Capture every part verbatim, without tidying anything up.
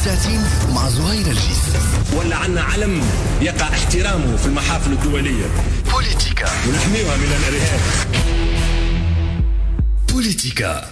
للساتين مع زهير الجيس. ولا عنا علم يقع احترامه في المحافل الدولية. بوليتيكا ونحميها من الإرهاب. بوليتيكا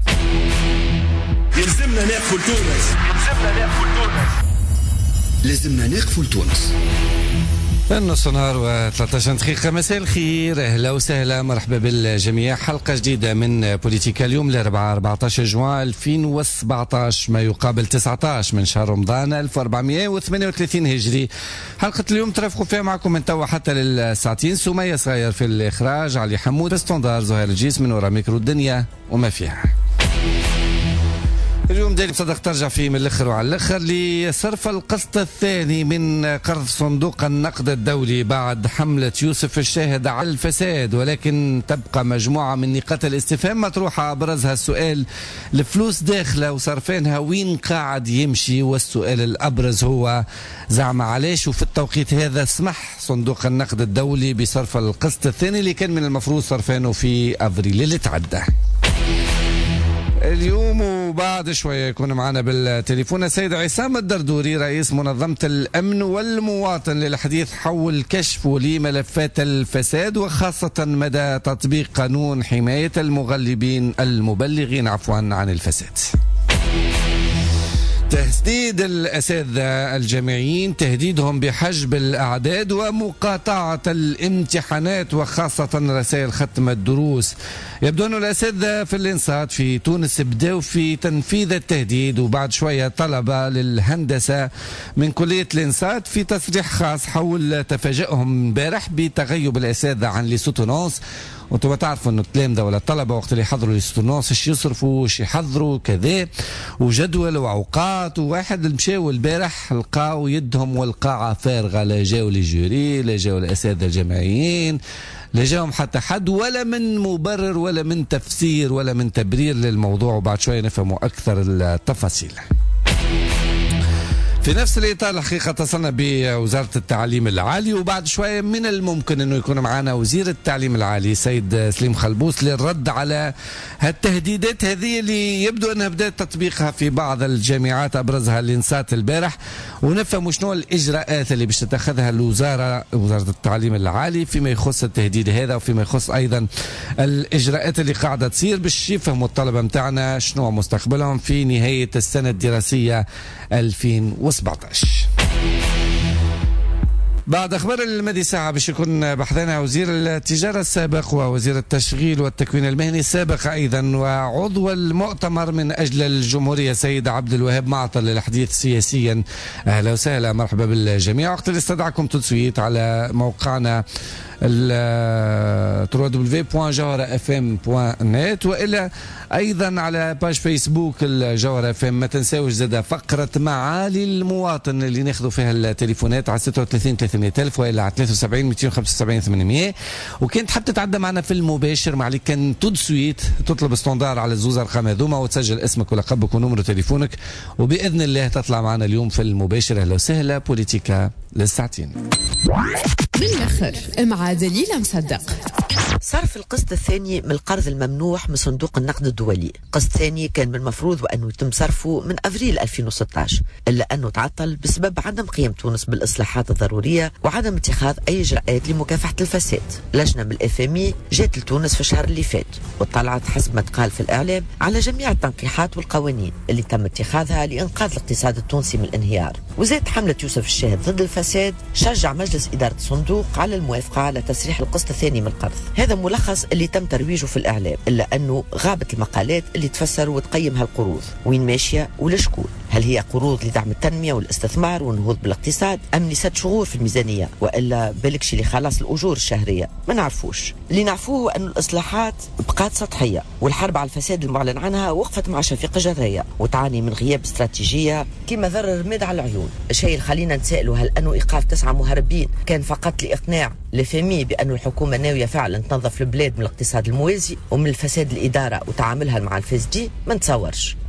يلزمنا نقفل تونس. يلزمنا نقفل تونس. لازمنا نقفل تونس. النص نهار وثلاثة عشر دقيقة. مساء الخير، أهلا وسهلا، مرحبا بالجميع. حلقة جديدة من بوليتيكا اليوم الأربعاء أربعة عشر جوان ألفين وسبعة عشر، ما يقابل تسعة عشر من شهر رمضان ألف وأربعمائة وثمانية وثلاثين هجري. حلقة اليوم ترافقوا فيها معكم من توا حتى للساعتين. سمية صغير في الإخراج، علي حمود استندار، زهير الجيس من وراء ميكرو الدنيا وما فيها. اليوم دالي صدق ترجع فيه من الاخر وعلى الاخر لصرف القسط الثاني من قرض صندوق النقد الدولي بعد حملة يوسف الشاهد على الفساد، ولكن تبقى مجموعة من نقاط الاستفهام مطروحة. ابرزها السؤال: الفلوس داخلة وصرفانها وين قاعد يمشي؟ والسؤال الابرز هو زعما علاش وفي التوقيت هذا سمح صندوق النقد الدولي بصرف القسط الثاني اللي كان من المفروض صرفانه في افريل اللي تعدى. اليوم وبعد شوية يكون معنا بالتليفون السيد عصام الدردوري، رئيس منظمة الأمن والمواطن، للحديث حول كشف لملفات الفساد وخاصة مدى تطبيق قانون حماية المغلبين المبلغين عفوا عن الفساد. تهديد الأساتذة الجامعيين، تهديدهم بحجب الأعداد ومقاطعة الامتحانات وخاصة رسائل ختم الدروس. يبدو أن الأساتذة في الإنصات في تونس بدأوا في تنفيذ التهديد، وبعد شوية طلبة للهندسة من كلية الإنصات في تصريح خاص حول تفاجئهم امبارح بتغيب الأساتذة عن ليسوتونونس. وانتم تعرفوا انه التلامذه ولا الطلبه وقت اللي يحضروا ليسوتونونس ايش يصرفوا ايش يحضروا كذا، وجدول واوقات. وواحد مشاو البارح لقاو يدهم والقاعه فارغه، لا جاوا لي جوري، لا جاوا الاساتذه الجامعيين، لا جاهم حتى حد، ولا من مبرر ولا من تفسير ولا من تبرير للموضوع. وبعد شويه نفهموا اكثر التفاصيل. في نفس الإطار الحقيقة اتصلنا بوزارة التعليم العالي، وبعد شوية من الممكن أنه يكون معنا وزير التعليم العالي سيد سليم خلبوس للرد على هالتهديدات هذه اللي يبدو أنها بدأت تطبيقها في بعض الجامعات، أبرزها الإنصات البارح، ونفهم شنو الإجراءات اللي باش تتخذها الوزارة وزارة التعليم العالي فيما يخص التهديد هذا، وفيما يخص أيضا الإجراءات اللي قاعدة تصير باش يفهموا الطلبة متاعنا شنو مستقبلهم في نهاية السنة الدراسية ألفين وسبعة عشر. بعد أخبار المدي ساعة باش يكون بحثنا وزير التجارة السابق ووزير التشغيل والتكوين المهني السابق أيضا وعضو المؤتمر من أجل الجمهورية سيد عبد الوهاب معطل للحديث سياسيا. أهلا وسهلا، مرحبا بالجميع. وقت اللي استدعكم تدسويت على موقعنا ال دبليو دبليو دبليو دوت جوهرة اف ام دوت نت، وإلا أيضا على باج فيسبوك الجوهرة اف ام. ما تنساوش زادة فقرة معالي المواطن اللي ناخذوا فيها التليفونات على ستة وثلاثين ثلاثمائة ألف وإلا على ثلاثة وسبعين مئتين وخمسة وسبعين ثمانمائة. وكنت حتى تتعدى معنا في المباشر، ما عليك كان تدسويت تطلب استندار على الزوز أرقام هذوما وتسجل اسمك ولقبك ونمر تليفونك، وبإذن الله تطلع معنا اليوم في المباشر. أهلا وسهلا، بوليتيكا للساعتين. من الآخر مع دليل مصدق. صرف القسط الثاني من القرض الممنوح من صندوق النقد الدولي. قسط ثاني كان من المفروض وأنه يتم صرفه من أفريل ألفين وستة عشر، إلا أنه تعطل بسبب عدم قيام تونس بالإصلاحات الضرورية وعدم اتخاذ أي إجراءات لمكافحة الفساد. لجنة من الإف إم إي جات لتونس في الشهر اللي فات وطلعت حسب ما تقال في الإعلام على جميع التنقيحات والقوانين اللي تم اتخاذها لإنقاذ الاقتصاد التونسي من الانهيار. وزاد حملة يوسف الشاهد ضد الفساد شجع مجلس إدارة الصندوق على الموافقة على تسريح القسط الثاني من القرض. هذا ملخص اللي تم ترويجه في الإعلام، إلا أنه غابت المقالات اللي تفسر وتقيم هالقروض وين ماشية ولشكون. هل هي قروض لدعم التنمية والاستثمار والنهوض بالاقتصاد، أم لست شهور في الميزانية، وإلا بالكش اللي خلاص الأجور الشهرية؟ ما نعرفوش. اللي نعرفوه أن الإصلاحات بقات سطحية، والحرب على الفساد المعلن عنها وقفت مع شفيق جراية وتعاني من غياب استراتيجية كما ذر الرماد على العيون. الشيء اللي خلينا نسأله، هل أنه إيقاف تسعة مهربين كان فقط لإقناع لفامي بأن الحكومة ناوية فعلا تنظف البلاد من الاقتصاد الموازي ومن الفساد الإدارة وتعاملها مع الفاسدين؟ ما نتصورش.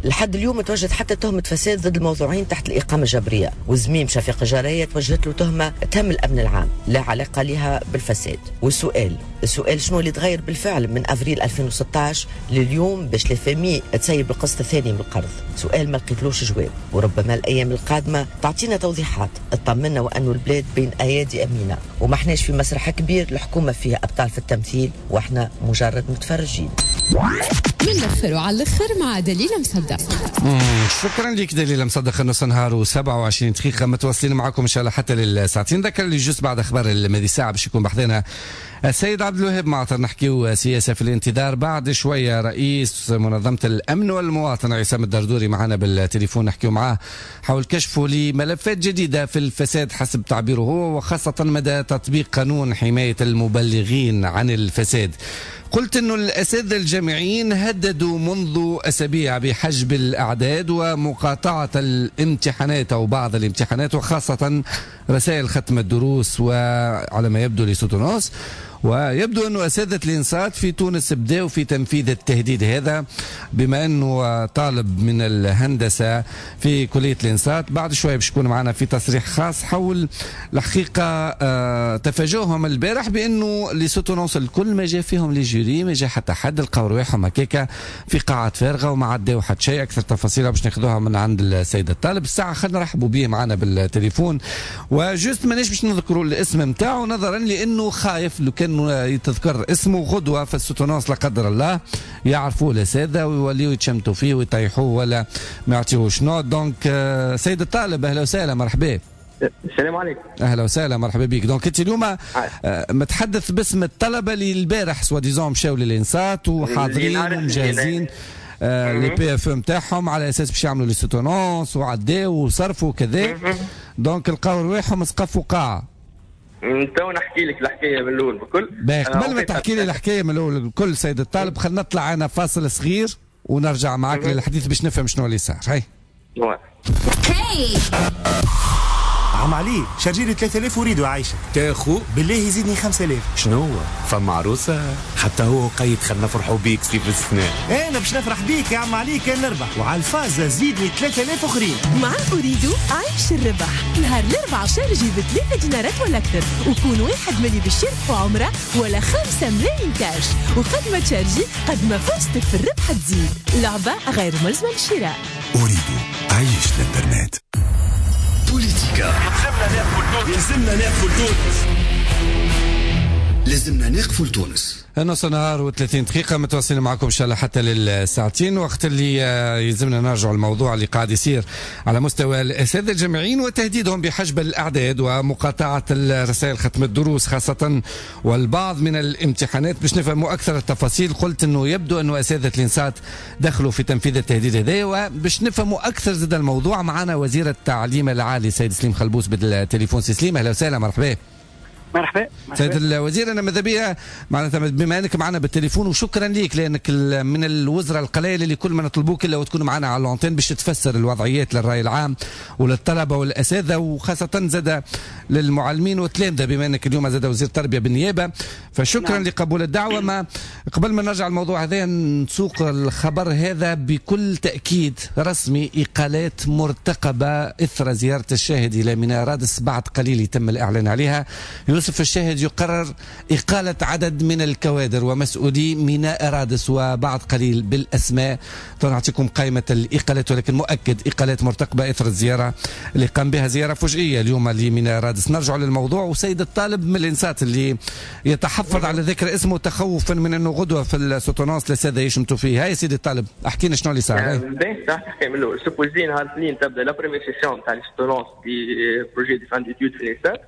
لحد اليوم توجد حتى تهمة فساد ضد الموضوعين تحت الإقامة الجبرية، وزميم شفيق الجراية توجهت له تهمة تهم الأمن العام لا علاقة لها بالفساد. والسؤال السؤال شنو اللي تغير بالفعل من أفريل ألفين وستة عشر لليوم باش لفامي تسيب القسط الثاني من القرض؟ سؤال ما لقيتلوش جواب، وربما الأيام القادمة تعطينا توضيحات تطمنا وأنه البلاد بين أيادي أمينة وما احناش في مسرح كبير الحكومة فيها أبطال في التمثيل واحنا مجرد متفرجين. من الاخر وعلى الاخر مع دليل مصدق. شكرا لك دليل مصدق. نص نهار وسبعة وعشرين دقيقة متواصلين معكم ان شاء الله حتى للساعتين. ذكر اللي جزء بعد اخبار الماضي ساعة باش يكون بحثنا السيد عبد الوهاب معطر نحكيو سياسة في الانتظار. بعد شوية رئيس منظمة الأمن والمواطنة عصام الدردوري معنا بالتليفون نحكيو معاه حول كشفه لملفات جديدة في الفساد حسب تعبيره هو، وخاصة مدى تطبيق قانون حماية المبلغين عن الفساد. قلت أنه الأساتذة الجامعيين هددوا منذ أسابيع بحجب الأعداد ومقاطعة الامتحانات أو بعض الامتحانات وخاصة رسائل ختم الدروس وعلى ما يبدو لسوتونوس. ويبدو أنه أساتذة الإنصات في تونس بدأوا في تنفيذ التهديد هذا بما أنه طالب من الهندسة في كلية الإنصات. بعد شوية باش يكون معنا في تصريح خاص حول الحقيقة آه تفاجؤهم البارح بأنه لسوتونوس الكل ما جاء فيهم لجوري ما جاء حتى حد لقاو رواحهم هكاكا في قاعات فارغة وما عداو حتى شيء. أكثر تفاصيل باش ناخذوها من عند السيد الطالب. الساعة خلينا نرحبوا به معنا بالتليفون وجوست ماناش باش نذكروا الاسم نتاعو نظرا لأنه خايف لو كان يتذكر اسمه غدوة في السوتونوس لا قدر الله يعرفوه الأساتذة ويوليوا يتشمتوا فيه ويطيحوه ولا ما يعطيوهوش نوت. دونك سيد الطالب أهلا وسهلا مرحبا. السلام عليكم. اهلا وسهلا مرحبا بك. دونك انت اليوم متحدث باسم الطلبه اللي البارح سوا ديزون مشاو للانسات وحاضرين ومجهزين لي بي اف نتاعهم على اساس باش يعملوا لي سوتونوس وعداو وصرفوا وكذا. دونك لقاو رواحهم سقفوا قاعه. تو نحكي لك الحكايه من الاول بكل. قبل ما تحكي لي الحكايه من الاول بكل سيد الطالب خلينا نطلع انا فاصل صغير ونرجع معك للحديث باش نفهم شنو اللي صار. هاي هاي عم علي شارجي لي ثلاثة آلاف وريدو عايشه تاخو بالله يزيدني خمسة آلاف. شنو فما عروسه حتى هو قيد خلنا نفرحوا بيك سيف السنة. انا باش نفرح بيك يا عم علي كان نربح وعلى الفازه زيد لي ثلاثة آلاف اخرين. مع أريدو عيش الربح نهار الاربعاء شارجي بثلاثة دينارات ولا اكثر وكون واحد ملي بالشرف وعمره ولا خمسة ملايين كاش. وقد ما تشارجي قد ما فرصتك في الربح تزيد. لعبه غير ملزمه للشراء. أريدو عيش الانترنت. بوليتيكا لازمنا ناكل تونس لازمنا نقفل تونس. نص نهار وثلاثين دقيقة متواصلين معكم إن شاء الله حتى للساعتين وقت اللي يلزمنا نرجع الموضوع اللي قاعد يصير على مستوى الأساتذة الجامعيين وتهديدهم بحجب الأعداد ومقاطعة الرسائل ختم الدروس خاصة والبعض من الامتحانات. باش نفهموا أكثر التفاصيل قلت أنه يبدو أنه أساتذة الإنصات دخلوا في تنفيذ التهديد هذا. وباش نفهموا أكثر زاد الموضوع معنا وزير التعليم العالي سيد سليم خلبوس بالتليفون. سي سليم أهلا وسهلا مرحبا. مرحبا سيد الوزير. انا ماذا بيا معناتها بما انك معنا بالتليفون وشكرا ليك لانك من الوزراء القلائل اللي كل ما نطلبوك الا وتكون معنا على اللونتين باش تفسر الوضعيات للراي العام وللطلبه والاساتذه وخاصه زاد للمعلمين والتلامذه بما انك اليوم زاد وزير التربيه بالنيابه. فشكرا نعم. لقبول الدعوه. ما قبل ما نرجع الموضوع هذا نسوق الخبر هذا بكل تاكيد رسمي اقالات مرتقبه اثر زياره الشاهد الى ميناء رادس بعد قليل يتم الاعلان عليها. يوسف الشاهد يقرر إقالة عدد من الكوادر ومسؤولي ميناء رادس وبعد قليل بالأسماء. نعطيكم قائمة الإقالات ولكن مؤكد إقالات مرتقبة إثر الزيارة اللي قام بها زيارة فجئية اليوم لميناء رادس. نرجع للموضوع وسيد الطالب من الإنسات اللي يتحفظ على ذكر اسمه تخوفا من أنه غدوة في السوتونوس لسادة يشمتوا فيه. هاي سيد الطالب احكينا شنو اللي صار. باهي راح تحكي من الأول. سوبوزي نهار الاثنين تبدا لا بريمير سيسيون تاع السوتونوس في بروجي دي فان ديتود في الإنسات.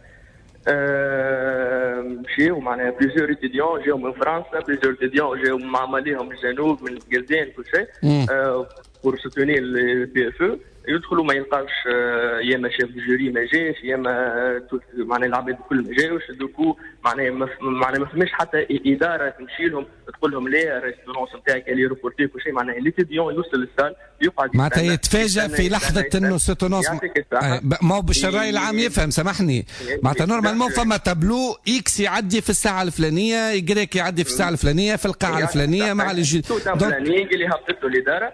مشيو معناها بليزيور اتيديون جاو من فرنسا بليزيور اتيديون جاو من معمليهم من الجنوب من الجزائر كل شيء بور سوتونير البي اف او يدخلوا ما يلقاوش يا اما شاف الجوري ما جاش يا اما معناها العباد الكل ما جاوش. دوكو معناها معناها ما فماش حتى اداره تمشي لهم تقول لهم لا الريستورون نتاعك اللي ريبورتيك وشيء. معناها ليتيديون يوصل للسال يقعد معناتها يتفاجأ في لحظه انه سيتونونس ما هو باش الراي العام يفهم. سامحني معناتها نورمالمون فما تابلو اكس يعدي في الساعه الفلانيه يجريك يعدي في الساعه الفلانيه في القاعه الفلانيه مع الجي دونك اللي هبطته الاداره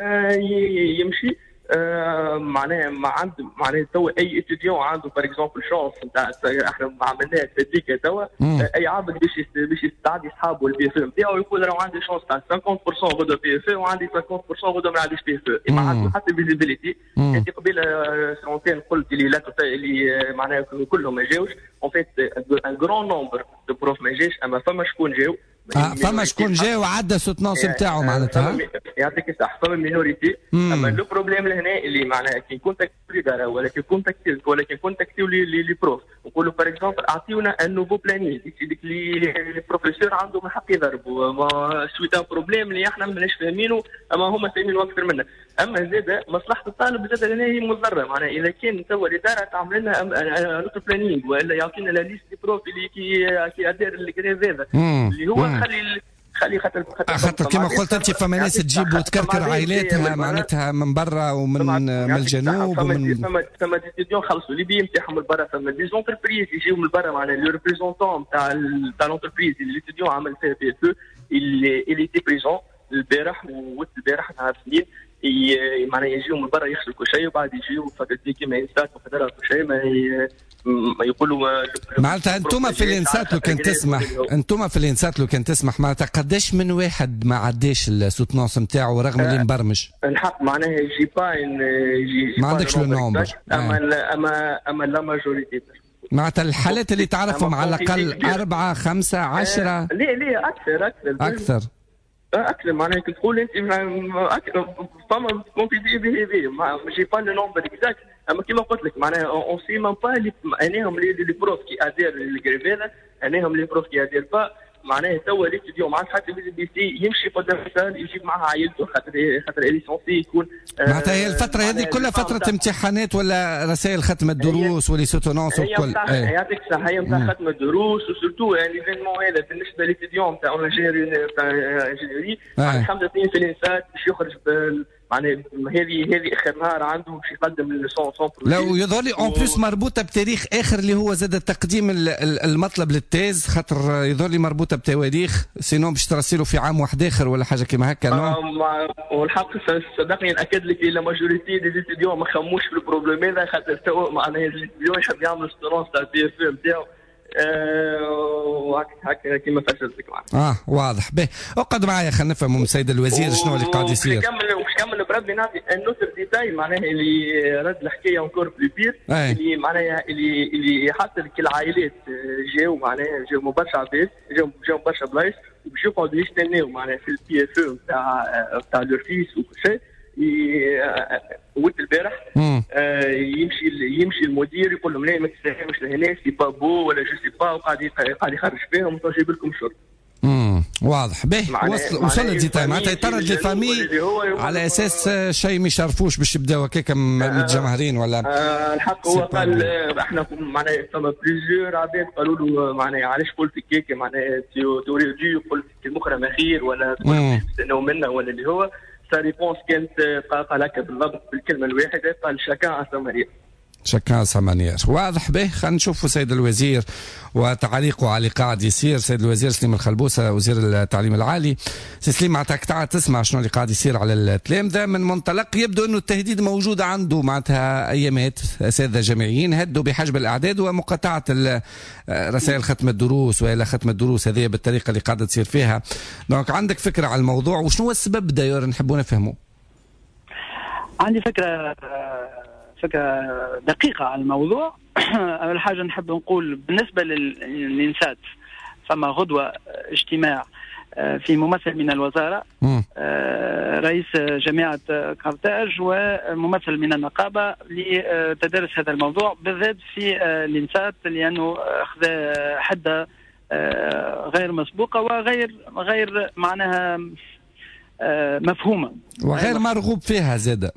يمشي. آه معناها ما عنده معناها توا اي اتيديون عنده بار اكزومبل شونس نتاع احنا عملناها تديك توا آه اي عبد باش باش يستعدي اصحابه البي اف نتاعو يقول راه عندي شونس تاع خمسين بالمية غدا بي اف وعندي ثلاثين بالمية غدا ما عنديش بي اف. ما عنده حتى فيزيبيليتي. انت قبيله سنتين قلت اللي لا اللي معناها كلهم ما جاوش. اون فيت ان غران نومبر دو بروف ما جاش اما فما شكون جاو. اه فما شكون جا وعدى سوتنونس نتاعو معناتها يعطيك الصحه. فما مينوريتي. اما لو بروبليم لهنا اللي معناها كي كونتاكت الاداره ولا كي كونتاكت ولا كي كونتاكتيو لي لي بروف نقولوا بار اكزومبل اعطيونا ان نوفو بلاني ديك لي بروفيسور عندهم حق يضربوا ما سويت ان بروبليم اللي احنا ماناش فاهمينه اما هما فاهمينه اكثر منا. اما زاد مصلحه الطالب زاد هنا هي مضره. معناها اذا كان توا الاداره تعمل لنا نوتو بلانينغ ولا يعطينا لا ليست دي بروف اللي كي كي ادير الكريف هذا اللي هو خلي خلي خاطر خاطر كما قلت انت فما ناس تجيب وتكركر عائلاتها معناتها من برا ومن من الجنوب ومن فما فما دي ستوديون خلصوا لي بي نتاعهم من برا. فما دي زونتربريز يجيو من برا معناها لو ريبريزونتون تاع تاع لونتربريز اللي ستوديون عمل فيها بي اف اللي اللي تي بريزون البارح ووقت البارح نهار الاثنين معناها يجيو من برا يغسلوا كل شيء وبعد يجيو فكرتي كيما ينسات وفدرا كل شيء ما ما يقولوا معناتها انتم في الانسات لو كان تسمح انتم في الانسات لو كان تسمح معناتها قداش من واحد ما عداش السوتنونس نتاعو رغم اللي مبرمج الحق معناها يجي با يجي ما عندكش لو نومبر اما اما اما لا ماجوريتي معناتها الحالات اللي تعرفهم على الاقل أربعة خمسة عشرة لا لا اكثر اكثر اكثر اكثر معناها كي تقول انت فما كونفيدي به ماشي با لو نومبر اكزاكت. اما كيما قلت لك معناها اون سي مان با انهم لي بروف كي ادير الكريفيلا انهم لي بروف كي ادير با معناها توا اللي تديو معاه حتى بي سي يمشي قدام السال يجيب معها عائلته خاطر خاطر ليسونسي يكون معناتها هي الفتره هذه كلها فتره امتحانات ولا رسائل ختم الدروس ولي سوتونونس والكل. يعطيك الصحه هي نتاع ختم الدروس وسورتو ليفينمون هذا بالنسبه للتديون نتاع انجينيري خمسة سنين في الانسات باش يخرج معناها هذه هذه اخر نهار عنده باش يقدم للسون سون لا ويظهر لي اون بليس مربوطه بتاريخ اخر اللي هو زاد تقديم المطلب للتيز خاطر يظهر لي مربوطه بتواريخ سينو باش ترسلوا في عام واحد اخر ولا حاجه كيما هكا. نو والحق صدقني ناكد لك لا ماجوريتي دي ستوديون ما خموش في البروبليم هذا خاطر تو معناها الستوديون يحب يعمل ستورونس تاع البي اف نتاعو هكا كيما فشلتك معنا. اه واضح. به اقعد معايا خلينا نفهموا من السيد الوزير شنو اللي قاعد يصير. باش نكمل باش نكمل بربي نعطي النوتر ديتاي معناها اللي رد الحكايه اونكور بلو بير اللي معناها اللي اللي حتى كل العائلات جاوا معناها جاوا برشا عباد جاوا جاوا برشا بلايص وباش يقعدوا يستناو معناها في البي اف او نتاع نتاع لورفيس وكل شيء. ولد البارح آه يمشي يمشي المدير يقول لهم لا ما تستاهلوش لهنا سي با بو ولا جو سي با وقاعد قاعد يخرج فيهم وجايب لكم شرط. امم واضح. به وصل وصل الديتاي معناتها يطرد لي فامي على اساس شيء ما يشرفوش باش يبداو هكاك متجمهرين ولا آه الحق هو قال احنا معناها فما بليزيور عباد قالوا له معناها علاش قلت هكاك معناها توري دي قلت المخرج ما خير ولا تستناو منا ولا اللي هو سا ريبونس كانت قال هكا بالضبط بالكلمه الواحده قال شاكان ا سامانير شكرا سامانير. واضح. به خلينا نشوفوا سيد الوزير وتعليقه على اللي قاعد يصير. سيد الوزير سليم الخلبوسه وزير التعليم العالي. سي سليم معناتها قاعد تسمع شنو اللي قاعد يصير على التلامذه من منطلق يبدو انه التهديد موجود عنده معناتها ايامات اساتذه جامعيين هدوا بحجب الاعداد ومقاطعه رسائل ختم الدروس والى ختم الدروس هذه بالطريقه اللي قاعده تصير فيها. دونك عندك فكره على الموضوع وشنو هو السبب داير نحبوا نفهمه؟ عندي فكره فكرة دقيقة على الموضوع. أول حاجة نحب نقول بالنسبة للإنسات فما غدوة اجتماع في ممثل من الوزارة رئيس جامعة قرطاج وممثل من النقابة لتدرس هذا الموضوع بالذات في الإنسات لأنه أخذ حدة غير مسبوقة وغير غير معناها مفهومة وغير مرغوب فيها زادة.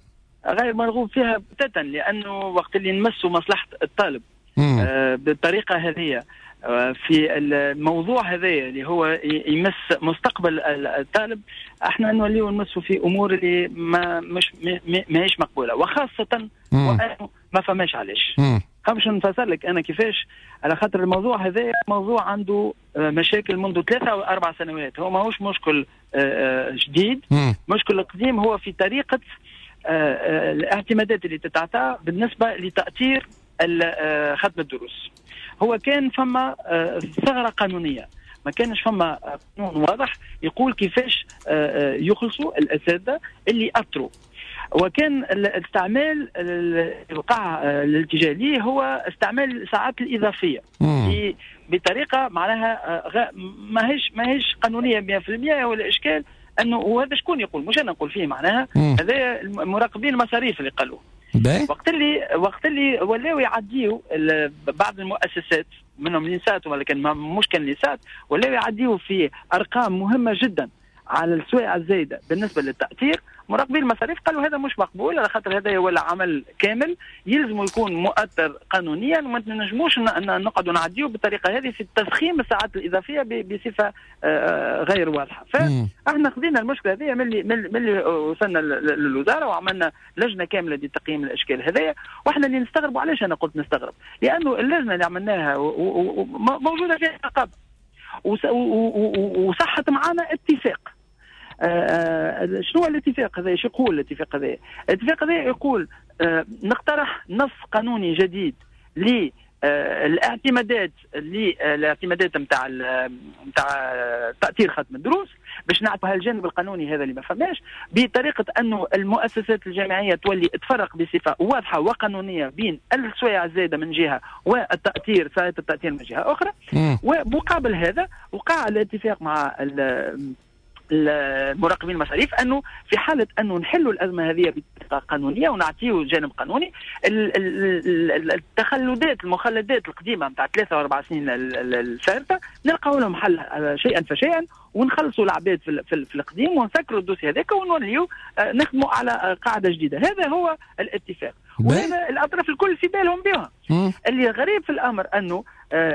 غير مرغوب فيها بتاتا، لانه وقت اللي نمسوا مصلحه الطالب آه بالطريقه هذه في الموضوع هذا اللي هو يمس مستقبل الطالب، احنا نوليو نمسوا في امور اللي ما مش ماهيش مقبوله، وخاصه وانه ما فماش علاش. باش نفسر لك انا كيفاش، على خاطر الموضوع هذا موضوع عنده مشاكل منذ ثلاثة او اربع سنوات، هو ماهوش مشكل جديد، مشكل قديم هو في طريقه الاعتمادات اللي تتعطى بالنسبه لتاثير ختم الدروس. هو كان فما ثغرة قانونية، ما كانش فما قانون واضح يقول كيفاش يخلصوا الأساتذة اللي أثروا، وكان الاستعمال الوقع الاتجاه ليه هو استعمال الساعات الإضافية بطريقة معناها ماهيش ماهيش قانونية مئة بالمئة. ولا إشكال أنه وهذا شكون يقول، مش أنا نقول فيه، معناها هذا المراقبين المصاريف اللي قالوه. وقت اللي وقت اللي ولاو يعديوا بعض المؤسسات منهم لينسات، ولكن مش كان لينسات، ولاو يعديوا في ارقام مهمه جدا على السواعي الزايده بالنسبه للتاثير. مراقبين المصاريف قالوا هذا مش مقبول، على خاطر هذا ولا عمل كامل يلزم يكون مؤثر قانونيا، وما نجموش نقعدوا نعديوا بالطريقه هذه في تضخيم الساعات الاضافيه بصفه غير واضحه. فاحنا خذينا المشكله هذه من اللي وصلنا للوزاره وعملنا لجنه كامله لتقييم الاشكال هذيا. واحنا اللي نستغربوا، علاش انا قلت نستغرب، لانه اللجنه اللي عملناها موجوده فيها رقابه وصحت معنا اتفاق. آه شنو الاتفاق هذا؟ شو يقول الاتفاق هذا؟ الاتفاق هذا يقول آه نقترح نص قانوني جديد للاعتمادات الاعتمادات نتاع نتاع تأثير ختم الدروس، باش نعطوا هالجانب القانوني هذا اللي ما فهمناش، بطريقه انه المؤسسات الجامعيه تولي تفرق بصفه واضحه وقانونيه بين السوايع الزايده من جهه والتأثير ساعات التأثير من جهه اخرى. ومقابل هذا وقع الاتفاق مع المراقبين المصاريف انه في حاله انه نحلوا الازمه هذه بطريقه قانونيه ونعطيه جانب قانوني، التخلدات المخلدات القديمه نتاع ثلاثه واربع سنين الفارطه نلقاو لهم حل شيئا فشيئا، ونخلصوا العباد في, في, في القديم ونسكروا الدوسي هذاك ونوليو نخدموا على قاعده جديده. هذا هو الاتفاق، وهذا الاطراف الكل في بالهم بها. اللي غريب في الامر انه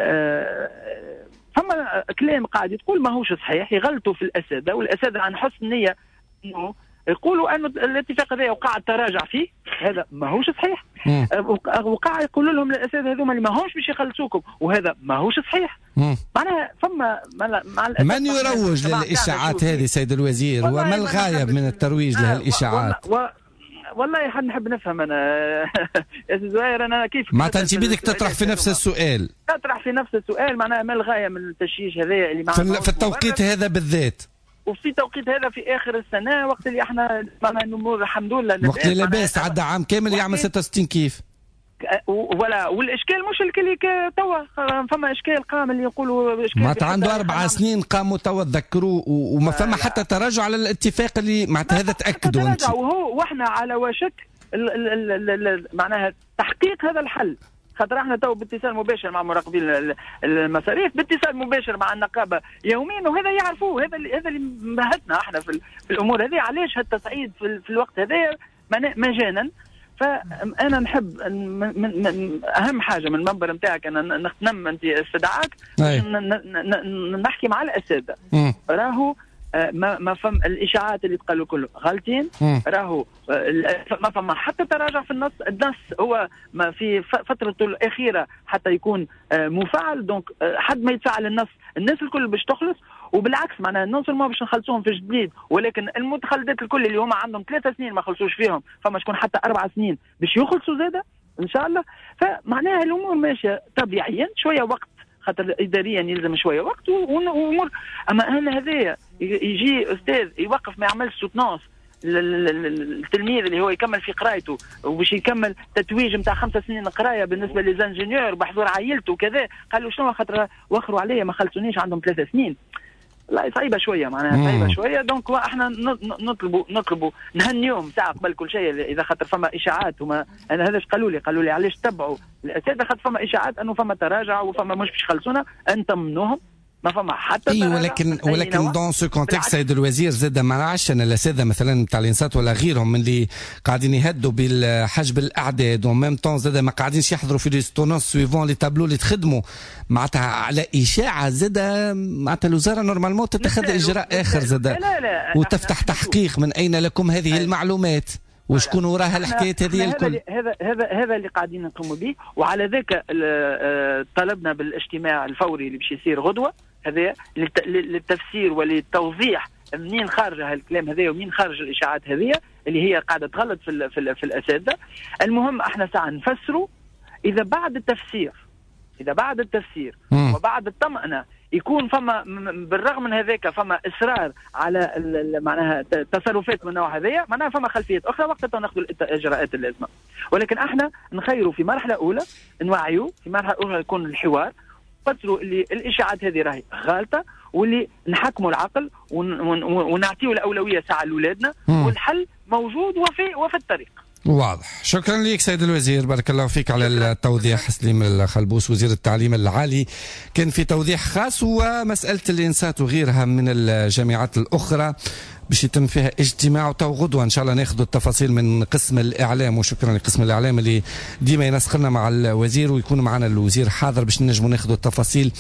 فما كلام قاعد يقول ماهوش صحيح، يغلطوا في الاساتذه، والاساتذه عن حسن نيه انه يقولوا انه الاتفاق هذا وقع التراجع فيه، هذا ماهوش صحيح. وقع يقولوا لهم الاساتذه هذوما اللي ماهوش باش يخلصوكم، وهذا ماهوش صحيح. معناها فما مع من يروج للاشاعات هذه سيد الوزير، وما الغايه من الترويج آه لهالاشاعات؟ والله حد نحب نفهم انا يا زهير، انا كيف معناتها انت بدك تطرح في نفس السؤال، تطرح في نفس السؤال، معناها ما الغايه من التشييش هذا اللي في, في التوقيت هذا بالذات، وفي توقيت هذا في اخر السنه، وقت اللي احنا معناها الامور الحمد لله وقت اللي لاباس عدى عام كامل يعمل ستة وستين كيف ولا. والاشكال مش اللي توا فما اشكال قام اللي يقولوا اشكال معناتها عنده اربع سنين قاموا توا تذكروه وما فما حتى تراجع على الاتفاق اللي معناتها هذا تاكدوا انت، وهو واحنا على وشك معناها تحقيق هذا الحل. خاطر احنا تو باتصال مباشر مع مراقبين المصاريف، باتصال مباشر مع النقابه يوميا، وهذا يعرفوه، هذا اللي هذا اللي مهتنا احنا في, في الامور هذه. علاش هالتصعيد في, في الوقت هذا مجانا؟ فانا نحب من من اهم حاجه من المنبر نتاعك انا نغتنم انت استدعاك نحكي مع الاساتذه. راهو ما ما فهم الاشاعات اللي تقالوا كله غلطين، راهو ما فما حتى تراجع في النص. النص هو ما في فترته الاخيره حتى يكون مفعل، دونك حد ما يتفعل النص الناس الكل باش تخلص. وبالعكس معناها نوصل ما باش نخلصوهم في جديد، ولكن المتخلدات الكل اللي هما عندهم ثلاثة سنين ما خلصوش فيهم، فما شكون حتى أربع سنين باش يخلصوا زاده ان شاء الله. فمعناها الامور ماشيه طبيعيا، شويه وقت خاطر اداريا يلزم شويه وقت وامور. اما انا هذايا يجي استاذ يوقف ما يعملش سوتنونس التلميذ اللي هو يكمل في قرايته وباش يكمل تتويج نتاع خمسة سنين قرايه بالنسبه للانجينيور بحضور عائلته وكذا، قالوا شنو خاطر وخروا عليا ما خلصونيش عندهم ثلاثة سنين. لا صعيبه شويه معناها صعيبه شويه. دونك احنا نطلبوا نطلبوا نهنيهم ساعه قبل كل شيء، اذا خاطر فما اشاعات. هما انا هذاش قالوا لي قالوا لي علاش تبعوا الاساتذه، خاطر فما اشاعات انه فما تراجع وفما مش باش يخلصونا، نطمنوهم ما فما حتى اي ولكن ولكن دون سو كونتكست سيد الوزير زاد ما نعرفش انا الاساتذه مثلا نتاع الانسات ولا غيرهم من اللي قاعدين يهدوا بالحجب الاعداد وميم طون زاد ما قاعدينش يحضروا في ليستونس سويفون لي تابلو اللي تخدموا معناتها على اشاعه زاد معناتها الوزاره نورمالمون تتخذ اجراء اخر زاد وتفتح تحقيق من اين لكم هذه أي. المعلومات وشكون وراها الحكايه هذه الكل. هذا هذا هذا اللي قاعدين نقوموا به، وعلى ذاك طلبنا بالاجتماع الفوري اللي باش يصير غدوه هذا للتفسير وللتوضيح منين خارج هالكلام هذا ومنين خارج الاشاعات هذه اللي هي قاعده تغلط في ال في, ال في الاساتذه. المهم احنا ساعه نفسروا اذا بعد التفسير اذا بعد التفسير م. وبعد الطمأنة يكون فما بالرغم من هذاك فما اصرار على معناها تصرفات من النوع هذايا، معناها فما خلفيات اخرى وقتها ناخذ الاجراءات اللازمه. ولكن احنا نخيروا في مرحله اولى نوعيوا، في مرحله اخرى يكون الحوار، نفسروا اللي الاشاعات هذه راهي غالطه واللي نحكموا العقل ونعطيوا الاولويه ساعه لاولادنا والحل موجود وفي وفي الطريق. واضح. شكرا لك سيد الوزير، بارك الله فيك على التوضيح. سليم الخلبوس وزير التعليم العالي كان في توضيح خاص، ومسألة الإنسات وغيرها من الجامعات الأخرى باش يتم فيها اجتماع وتو غدوه ان شاء الله ناخذ التفاصيل من قسم الاعلام. وشكرا لقسم الاعلام اللي ديما ينسقنا مع الوزير ويكون معنا الوزير حاضر باش نجموا ناخذ التفاصيل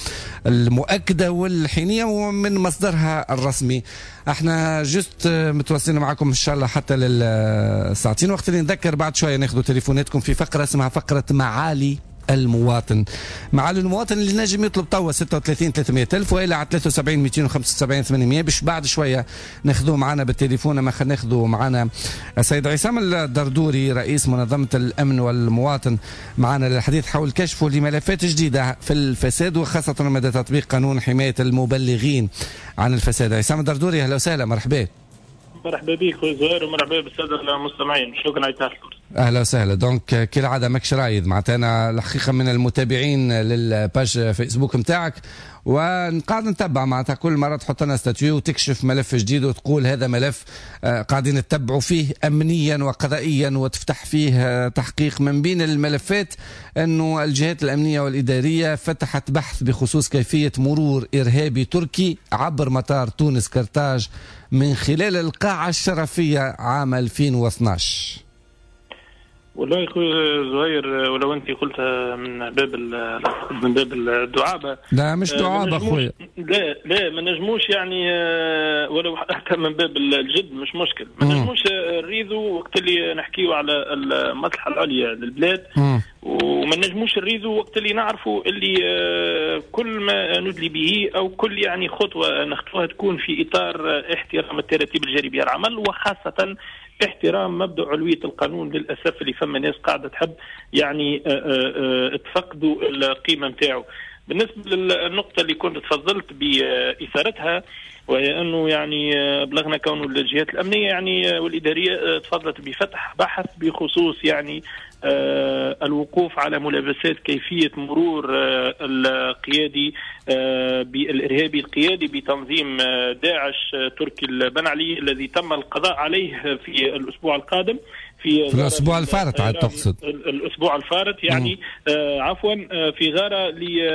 المؤكده والحينيه ومن مصدرها الرسمي. احنا جست متواصلين معكم ان شاء الله حتى للساعتين، وقت اللي نذكر بعد شويه ناخذ تليفوناتكم في فقره اسمها فقره معالي المواطن. معالي المواطن اللي نجم يطلب توا ستة وثلاثين ثلاثمائة ألف وإلى على ثلاثة وسبعين مئتين وخمسة وسبعين ثمانمائة باش بعد شويه ناخذوه معنا بالتليفون. ما خلينا ناخذوا معنا السيد عصام الدردوري رئيس منظمه الامن والمواطن معنا للحديث حول كشفه لملفات جديده في الفساد وخاصه مدى تطبيق قانون حمايه المبلغين عن الفساد. عصام الدردوري اهلا وسهلا، مرحبا. مرحبا بك خويا زهير ومرحبا بالساده المستمعين، شكرا على التحليل. اهلا وسهلا. دونك كالعاده ماكش رايد معناتها انا الحقيقه من المتابعين للباج فيسبوك نتاعك ونقعد نتبع معناتها كل مره تحط لنا ستاتيو وتكشف ملف جديد وتقول هذا ملف قاعدين نتبعوا فيه امنيا وقضائيا وتفتح فيه تحقيق. من بين الملفات انه الجهات الامنيه والاداريه فتحت بحث بخصوص كيفيه مرور ارهابي تركي عبر مطار تونس كرتاج من خلال القاعه الشرفيه عام ألفين واثناش. والله خويا زهير ولو انت قلتها من باب من باب الدعابه، لا مش دعابه اخويا، لا لا ما نجموش يعني ولو حتى من باب الجد مش مشكل، ما نجموش نريدوا وقت اللي نحكيوا على المصلحه العليا للبلاد، وما نجموش نريدوا وقت اللي نعرفوا اللي كل ما ندلي به او كل يعني خطوه نخطوها تكون في اطار احترام التراتيب الجاري بها العمل، وخاصه احترام مبدأ علوية القانون. للأسف اللي فما ناس قاعدة تحب يعني تفقدوا القيمة متاعه. بالنسبة للنقطة اللي كنت تفضلت بإثارتها وهي أنه يعني بلغنا كونه الجهات الأمنية يعني والإدارية تفضلت بفتح بحث بخصوص يعني آه الوقوف على ملابسات كيفية مرور آه القيادي آه بالإرهابي القيادي بتنظيم آه داعش آه تركي البنعلي الذي تم القضاء عليه في الأسبوع القادم في, في الأسبوع الفارط عاد تقصد الأسبوع الفارط يعني آه عفوا آه في غارة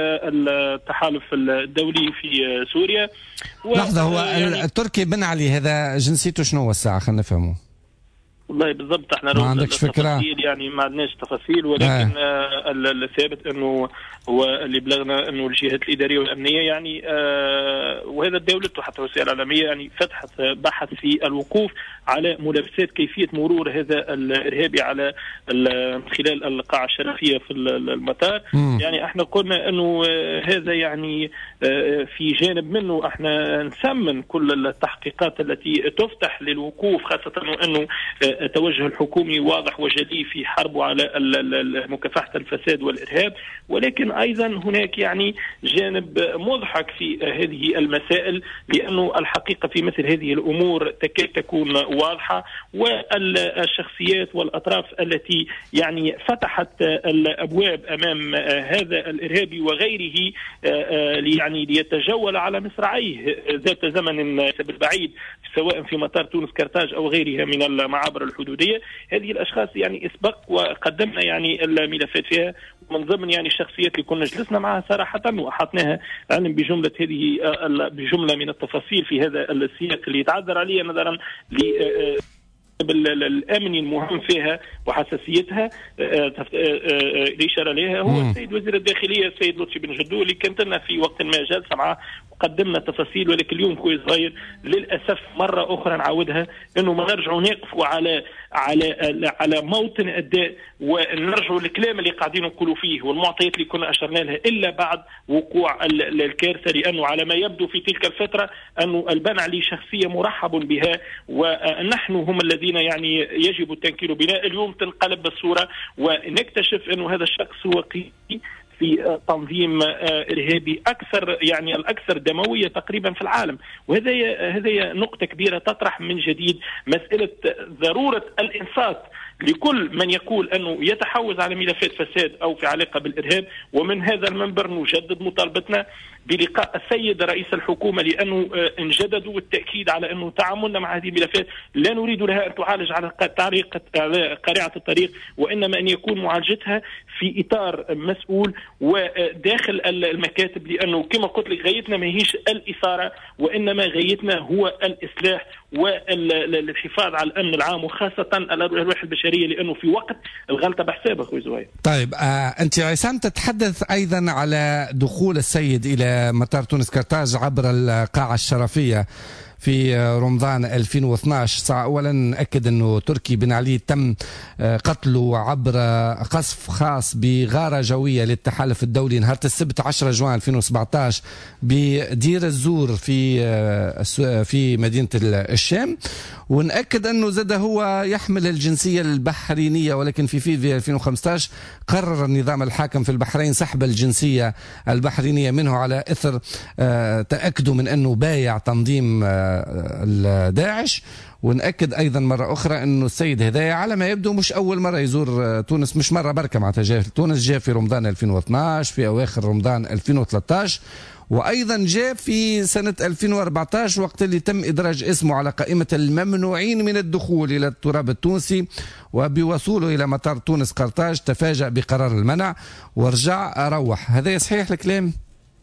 للتحالف الدولي في سوريا. لحظة، هو يعني التركي بنعلي هذا جنسيته شنو الساعة خلينا نفهمه؟ والله بالضبط احنا ما عندكش فكرة يعني ما عندناش تفاصيل، ولكن آه. الثابت انه هو اللي بلغنا انه الجهات الاداريه والامنيه يعني آه وهذا دولته حتى وسائل اعلاميه يعني فتحت بحث في الوقوف على ملابسات كيفيه مرور هذا الارهابي على خلال القاعه الشرفيه في المطار. م. يعني احنا قلنا انه هذا يعني آه في جانب منه احنا نسمن كل التحقيقات التي تفتح للوقوف، خاصه انه التوجه الحكومي واضح وجلي في حربه على مكافحة الفساد والإرهاب، ولكن أيضا هناك يعني جانب مضحك في هذه المسائل، لأنه الحقيقة في مثل هذه الأمور تكاد تكون واضحة، والشخصيات والأطراف التي يعني فتحت الأبواب أمام هذا الإرهابي وغيره يعني ليتجول على مصراعيه ذات زمن بالبعيد سواء في مطار تونس كرتاج أو غيرها من المعابر الثورة الحدودية. هذه الأشخاص يعني اسبق وقدمنا يعني الملفات فيها من ضمن يعني الشخصيات اللي كنا جلسنا معها صراحة وأحطناها علم بجملة هذه بجملة من التفاصيل في هذا السياق اللي يتعذر عليه نظرا ل الامني المهم فيها وحساسيتها. الاشاره لها هو السيد وزير الداخليه السيد لطفي بن جدو اللي كانت لنا في وقت ما جلسه معه وقدمنا تفاصيل، ولكن اليوم خويا صغير للاسف مره اخرى نعاودها انه ما نرجعوا نقفوا على على على موطن اداء ونرجعوا الكلام اللي قاعدين نقولوا فيه والمعطيات اللي كنا اشرنا لها الا بعد وقوع الكارثه، لانه على ما يبدو في تلك الفتره انه البنعلي شخصيه مرحب بها ونحن هم الذين يعني يجب التنكيل بنا. اليوم تنقلب الصوره ونكتشف انه هذا الشخص هو قيادي في تنظيم ارهابي اكثر يعني الاكثر دمويه تقريبا في العالم، وهذا هذه نقطه كبيره تطرح من جديد مساله ضروره الانصات لكل من يقول أنه يتحوز على ملفات فساد أو في علاقة بالإرهاب. ومن هذا المنبر نجدد مطالبتنا بلقاء السيد رئيس الحكومة لأنه انجددوا التأكيد على أنه تعاملنا مع هذه الملفات لا نريد لها أن تعالج على طريقة قارعة الطريق، وإنما أن يكون معالجتها في إطار مسؤول وداخل المكاتب، لأنه كما قلت لك غايتنا ما هيش الإثارة وإنما غايتنا هو الإصلاح والحفاظ على الأمن العام وخاصة الأرواح البشرية، لأنه في وقت الغلطة بحسابها أخوي زوير. طيب آه أنت عصام تتحدث أيضا على دخول السيد إلى مطار تونس كرتاج عبر القاعة الشرفية في رمضان ألفين واثناشر. أولا نأكد أنه تركي بن علي تم قتله عبر قصف خاص بغارة جوية للتحالف الدولي نهار السبت عشرة جوان ألفين وسبعطاش بدير الزور في في مدينة الشام. ونأكد أنه زاد هو يحمل الجنسية البحرينية، ولكن في فيفي ألفين وخمسطاش قرر النظام الحاكم في البحرين سحب الجنسية البحرينية منه على إثر تأكدوا من أنه بايع تنظيم داعش. ونأكد أيضا مرة أخرى أنه السيد هدايا على ما يبدو مش أول مرة يزور تونس، مش مرة بركة مع تجاه تونس، جاء في رمضان ألفين واثناشر في أواخر رمضان ألفين وثلاثطاش، وأيضا جاء في سنة ألفين وأربعطاش وقت اللي تم إدراج اسمه على قائمة الممنوعين من الدخول إلى التراب التونسي، وبوصوله إلى مطار تونس قرطاج تفاجأ بقرار المنع ورجع روح. هذا صحيح الكلام؟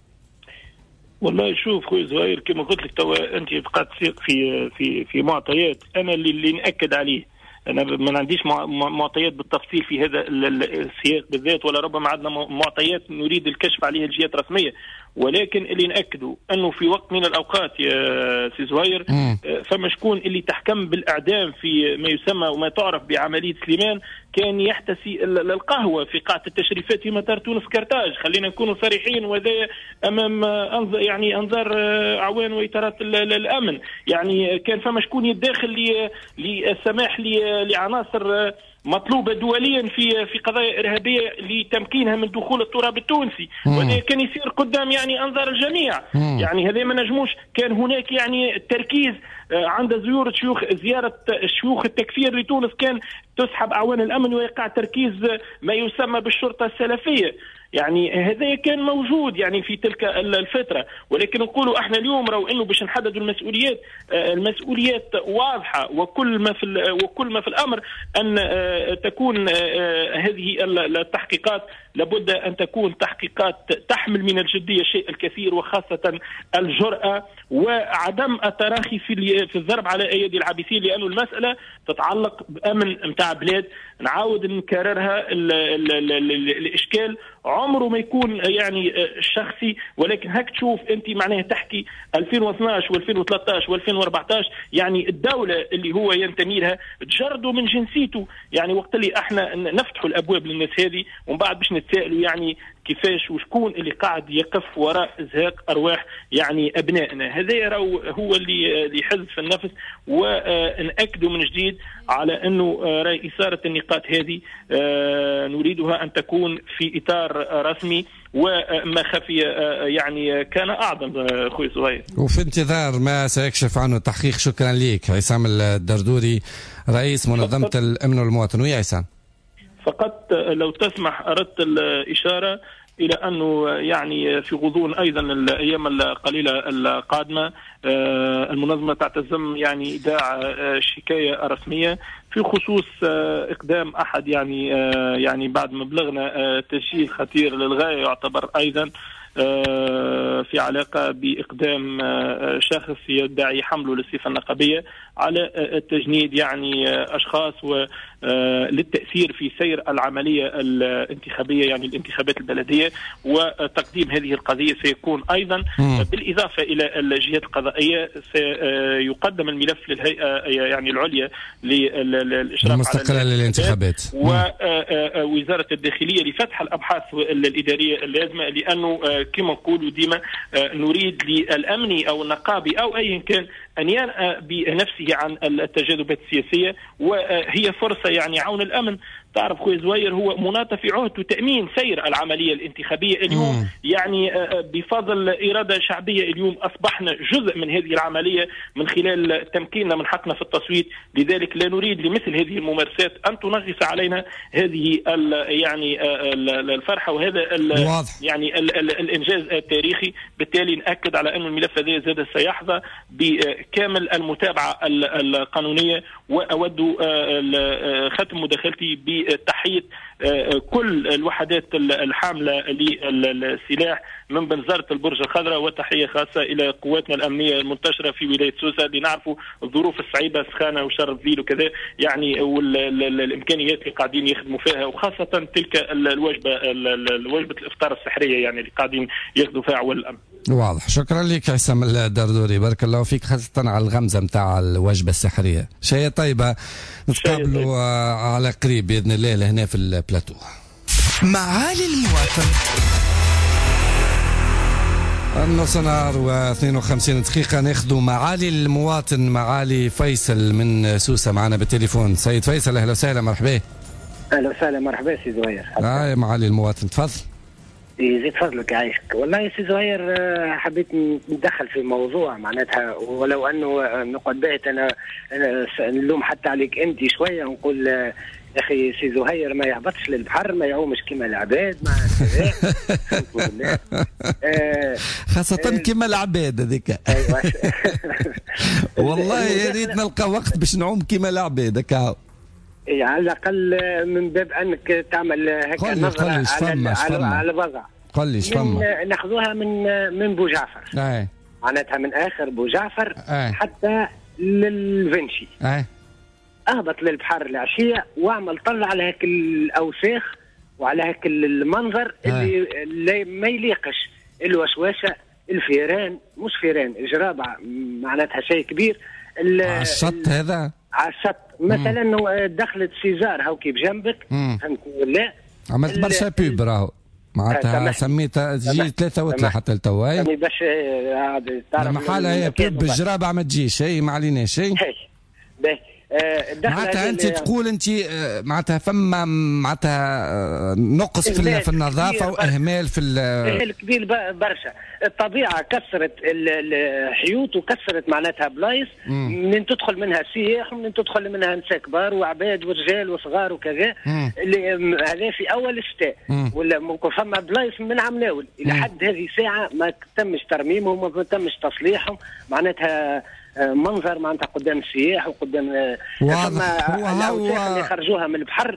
والله شوف خوي زهير كما قلت لك توا انت بقات تسيق في في في معطيات انا اللي, اللي ناكد عليه. انا ما عنديش معطيات بالتفصيل في هذا السياق بالذات، ولا ربما عندنا معطيات نريد الكشف عليها الجهات الرسميه، ولكن اللي نأكدوا أنه في وقت من الأوقات يا سي زهير فما شكون اللي تحكم بالإعدام في ما يسمى وما تعرف بعملية سليمان كان يحتسي القهوة في قاعة التشريفات في مطار تونس كرتاج. خلينا نكونوا صريحين، وهذا أمام أنظر يعني أنظار أعوان وإطارات الأمن. يعني كان فما شكون يتداخل للسماح لعناصر مطلوبة دوليا في في قضايا إرهابية لتمكينها من دخول التراب التونسي، وهذا كان يصير قدام يعني أنظار الجميع. مم. يعني هذا ما نجموش. كان هناك يعني التركيز عند زيارة شيوخ زيارة شيوخ التكفير لتونس كان تسحب أعوان الأمن ويقع تركيز ما يسمى بالشرطة السلفية. يعني هذا كان موجود يعني في تلك الفترة، ولكن نقولوا احنا اليوم رو انه باش نحددوا المسؤوليات، المسؤوليات واضحة، وكل ما في وكل ما في الامر ان تكون هذه التحقيقات لابد ان تكون تحقيقات تحمل من الجدية الشيء الكثير، وخاصة الجرأة وعدم التراخي في في الضرب على ايدي العابثين، لانه المسألة تتعلق بامن متاع بلاد. نعاود نكررها، الاشكال عمره ما يكون يعني شخصي، ولكن هك تشوف انت معناها تحكي ألفين واثناشر وألفين وثلاثطاش وألفين وأربعطاش يعني الدولة اللي هو ينتمي لها تجردوا من جنسيته. يعني وقت اللي احنا نفتحوا الابواب للناس هذه ومن بعد باش نتسائلوا يعني كيفاش وشكون اللي قاعد يقف وراء ازهاق ارواح يعني ابنائنا. هذا هو اللي اللي يحز في النفس. ونأكدوا من جديد على انه راي اثاره النقاط هذه نريدها ان تكون في اطار رسمي، وما خفي يعني كان اعظم اخوي زهير. وفي انتظار ما سيكشف عنه التحقيق. شكرا لك عصام الدردوري رئيس منظمه الامن والمواطن. ويا عصام فقط لو تسمح اردت الاشاره إلى أنه يعني في غضون أيضا الأيام القليلة القادمة المنظمة تعتزم يعني إيداع شكاية رسمية في خصوص إقدام أحد يعني يعني بعد ما بلغنا تسجيل خطير للغاية يعتبر أيضا في علاقة بإقدام شخص يدعي حمله للصفة النقابية على التجنيد يعني أشخاص للتأثير في سير العملية الانتخابية يعني الانتخابات البلدية. وتقديم هذه القضية سيكون أيضا بالإضافة إلى الجهات القضائية سيقدم الملف للهيئة يعني العليا للإشراف المستقلة للانتخابات ووزارة الداخلية لفتح الأبحاث الإدارية اللازمة، لأنه كما نقولوا ديما نريد للأمني أو النقابي أو أي كان أن ينأى بنفسه عن التجاذبات السياسية، وهي فرصة يعني عون الأمن. تعرف خوي زوير هو مناط في عهد تأمين سير العملية الانتخابية اليوم مم. يعني بفضل إرادة شعبية اليوم أصبحنا جزء من هذه العملية من خلال تمكيننا من حقنا في التصويت. لذلك لا نريد لمثل هذه الممارسات أن تنغص علينا هذه يعني الفرحة وهذا يعني ال ال الإنجاز التاريخي. بالتالي نأكد على أن الملف هذا زاد سيحظى بكامل المتابعة القانونية. وأود ختم مداخلتي بتحية كل الوحدات الحاملة للسلاح من بنزرة البرج الخضراء، وتحية خاصة إلى قواتنا الأمنية المنتشرة في ولاية سوسة لنعرفوا الظروف الصعيبة سخانة وشر الذيل وكذا يعني والإمكانيات اللي قاعدين يخدموا فيها، وخاصة تلك الوجبة الوجبة الإفطار السحرية يعني اللي قاعدين ياخذوا فيها عوال الأمن. واضح. شكرا لك عصام الدردوري، بارك الله فيك، خاصة على الغمزة متاع الوجبة السحرية. شيء طيبة، نتقابلوا على قريب بإذن الله لهنا في البلاتو. معالي المواطن النص نهار واثنين وخمسين دقيقة ناخذوا معالي المواطن معالي فيصل من سوسة معنا بالتليفون. سيد فيصل أهلا وسهلا، مرحبا. أهلا وسهلا، مرحبا سي زهير. آه يا معالي المواطن تفضل. يزيد فضلك يعيشك. والله سي زهير حبيت ندخل في موضوع معناتها، ولو انه نقعد باهت انا نلوم حتى عليك انت شويه ونقول يا اخي سي زهير ما يهبطش للبحر ما يعومش كما العباد مع كذا خاصة كما العباد هذيك. ايوه والله يا ريت نلقى وقت باش نعوم كما العباد هكا. اي على الاقل من باب انك تعمل هكا نظره على على, على الوضع. قل لي فما ناخذوها من من بو جعفر. اي معناتها من اخر بو جعفر أي. حتى للفنشي. اي اهبط للبحر العشيه واعمل طلع على هيك الاوساخ وعلى هيك المنظر اللي, اللي ما يليقش، الوشوشه، الفيران، مش فيران، جرابه معناتها شيء كبير. على الشط هذا على الشط مثلا دخلت سيزار هاوكي بجنبك، فهمتني ولا؟ عملت برشا بيب راهو معناتها سميتها تجي ثلاثة وثلاثة حتى لتوا. يعني باش تعرف محالها هي بيب بالجرابة ما تجيش، هي ما عليناش هي. باهي معناتها انت تقول انت معناتها فما معناتها نقص في, في النظافه واهمال في اهمال كبير برشا. الطبيعه كسرت الحيوط وكسرت معناتها بلايص من تدخل منها سياح ومن تدخل منها نساء كبار وعباد ورجال وصغار وكذا. هذا في اول الشتاء، ولا ممكن فما بلايص من عمناول الى حد هذه الساعه ما تمش ترميمهم وما تمش تصليحهم، معناتها منظر معناتها قدام السياح وقدام واضح. هو اللي خرجوها من البحر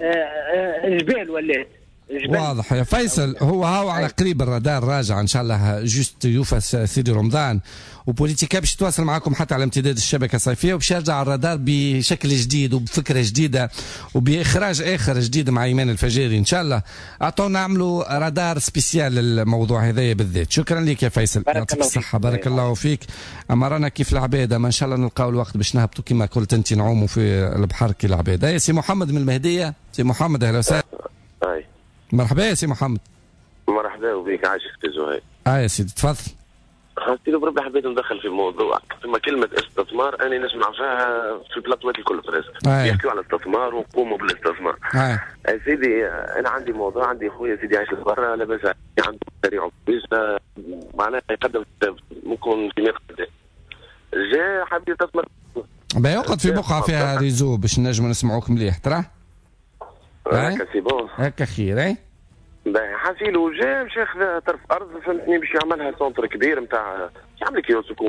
جبال ولات واضح يا فيصل. هو هاو على قريب الرادار راجع ان شاء الله جوست يوفس سيدي رمضان، وبوليتيكا باش تواصل معكم حتى على امتداد الشبكه الصيفيه، وباش يرجع الرادار بشكل جديد وبفكره جديده وباخراج اخر جديد مع ايمان الفجيري ان شاء الله. اعطونا نعملوا رادار سبيسيال للموضوع هذايا بالذات. شكرا لك يا فيصل، يعطيك الصحه. بارك الله فيك. اما رانا كيف العباد، ما ان شاء الله نلقاو الوقت باش نهبطوا كما قلت انت نعوموا في البحر كي العباد. يا سي محمد من المهديه. سي محمد اهلا وسهلا. اي مرحبا يا سي محمد. مرحبا وبيك، عايشك سي زهير. اه يا سيدي تفضل. خاصتي له بربي حبيت ندخل في موضوع ثم كلمه استثمار انا نسمع فيها في البلاطوات الكل في راسك يحكوا على الاستثمار وقوموا بالاستثمار. آه. يا سيدي انا عندي موضوع، عندي خويا سيدي عايش برا لاباس عنده مشاريع بيزنس معناها يقدم ممكن كميات قدام جا حاب يستثمر بيقعد في بقعه فيها ريزو باش نجم نسمعوك مليح ترى. هكا سي بون هكا خير. اي باهي محاسيل وجا باش ياخذ طرف ارض فهمتني باش يعملها سونتر كبير نتاع يعمل كيوسك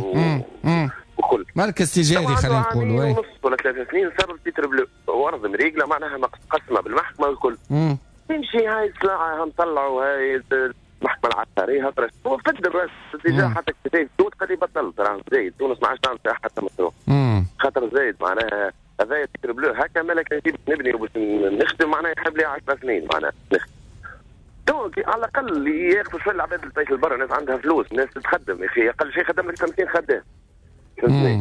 وكل مركز تجاري خلينا نقولوا اي نص ولا ثلاث سنين صار بيتر بلو وارض مريقله معناها مقسمه بالمحكمه والكل تمشي هاي سلاعه نطلعوا هاي المحكمه العسكريه هضره وفد الراس اتجاه حتى كتير تونس قد يبطل ترى زايد تونس ما عادش تعمل حتى مشروع خاطر زايد معناها هذا بيتر بلو هكا مالك نجيب نبني وباش نخدم معناها يحب لي عشر سنين معناها نخدم دونك على الاقل ياخذوا شويه العباد اللي تعيش البر ناس عندها فلوس ناس تتخدم يا اخي اقل شيء خدم لك خمسين خدام فهمتني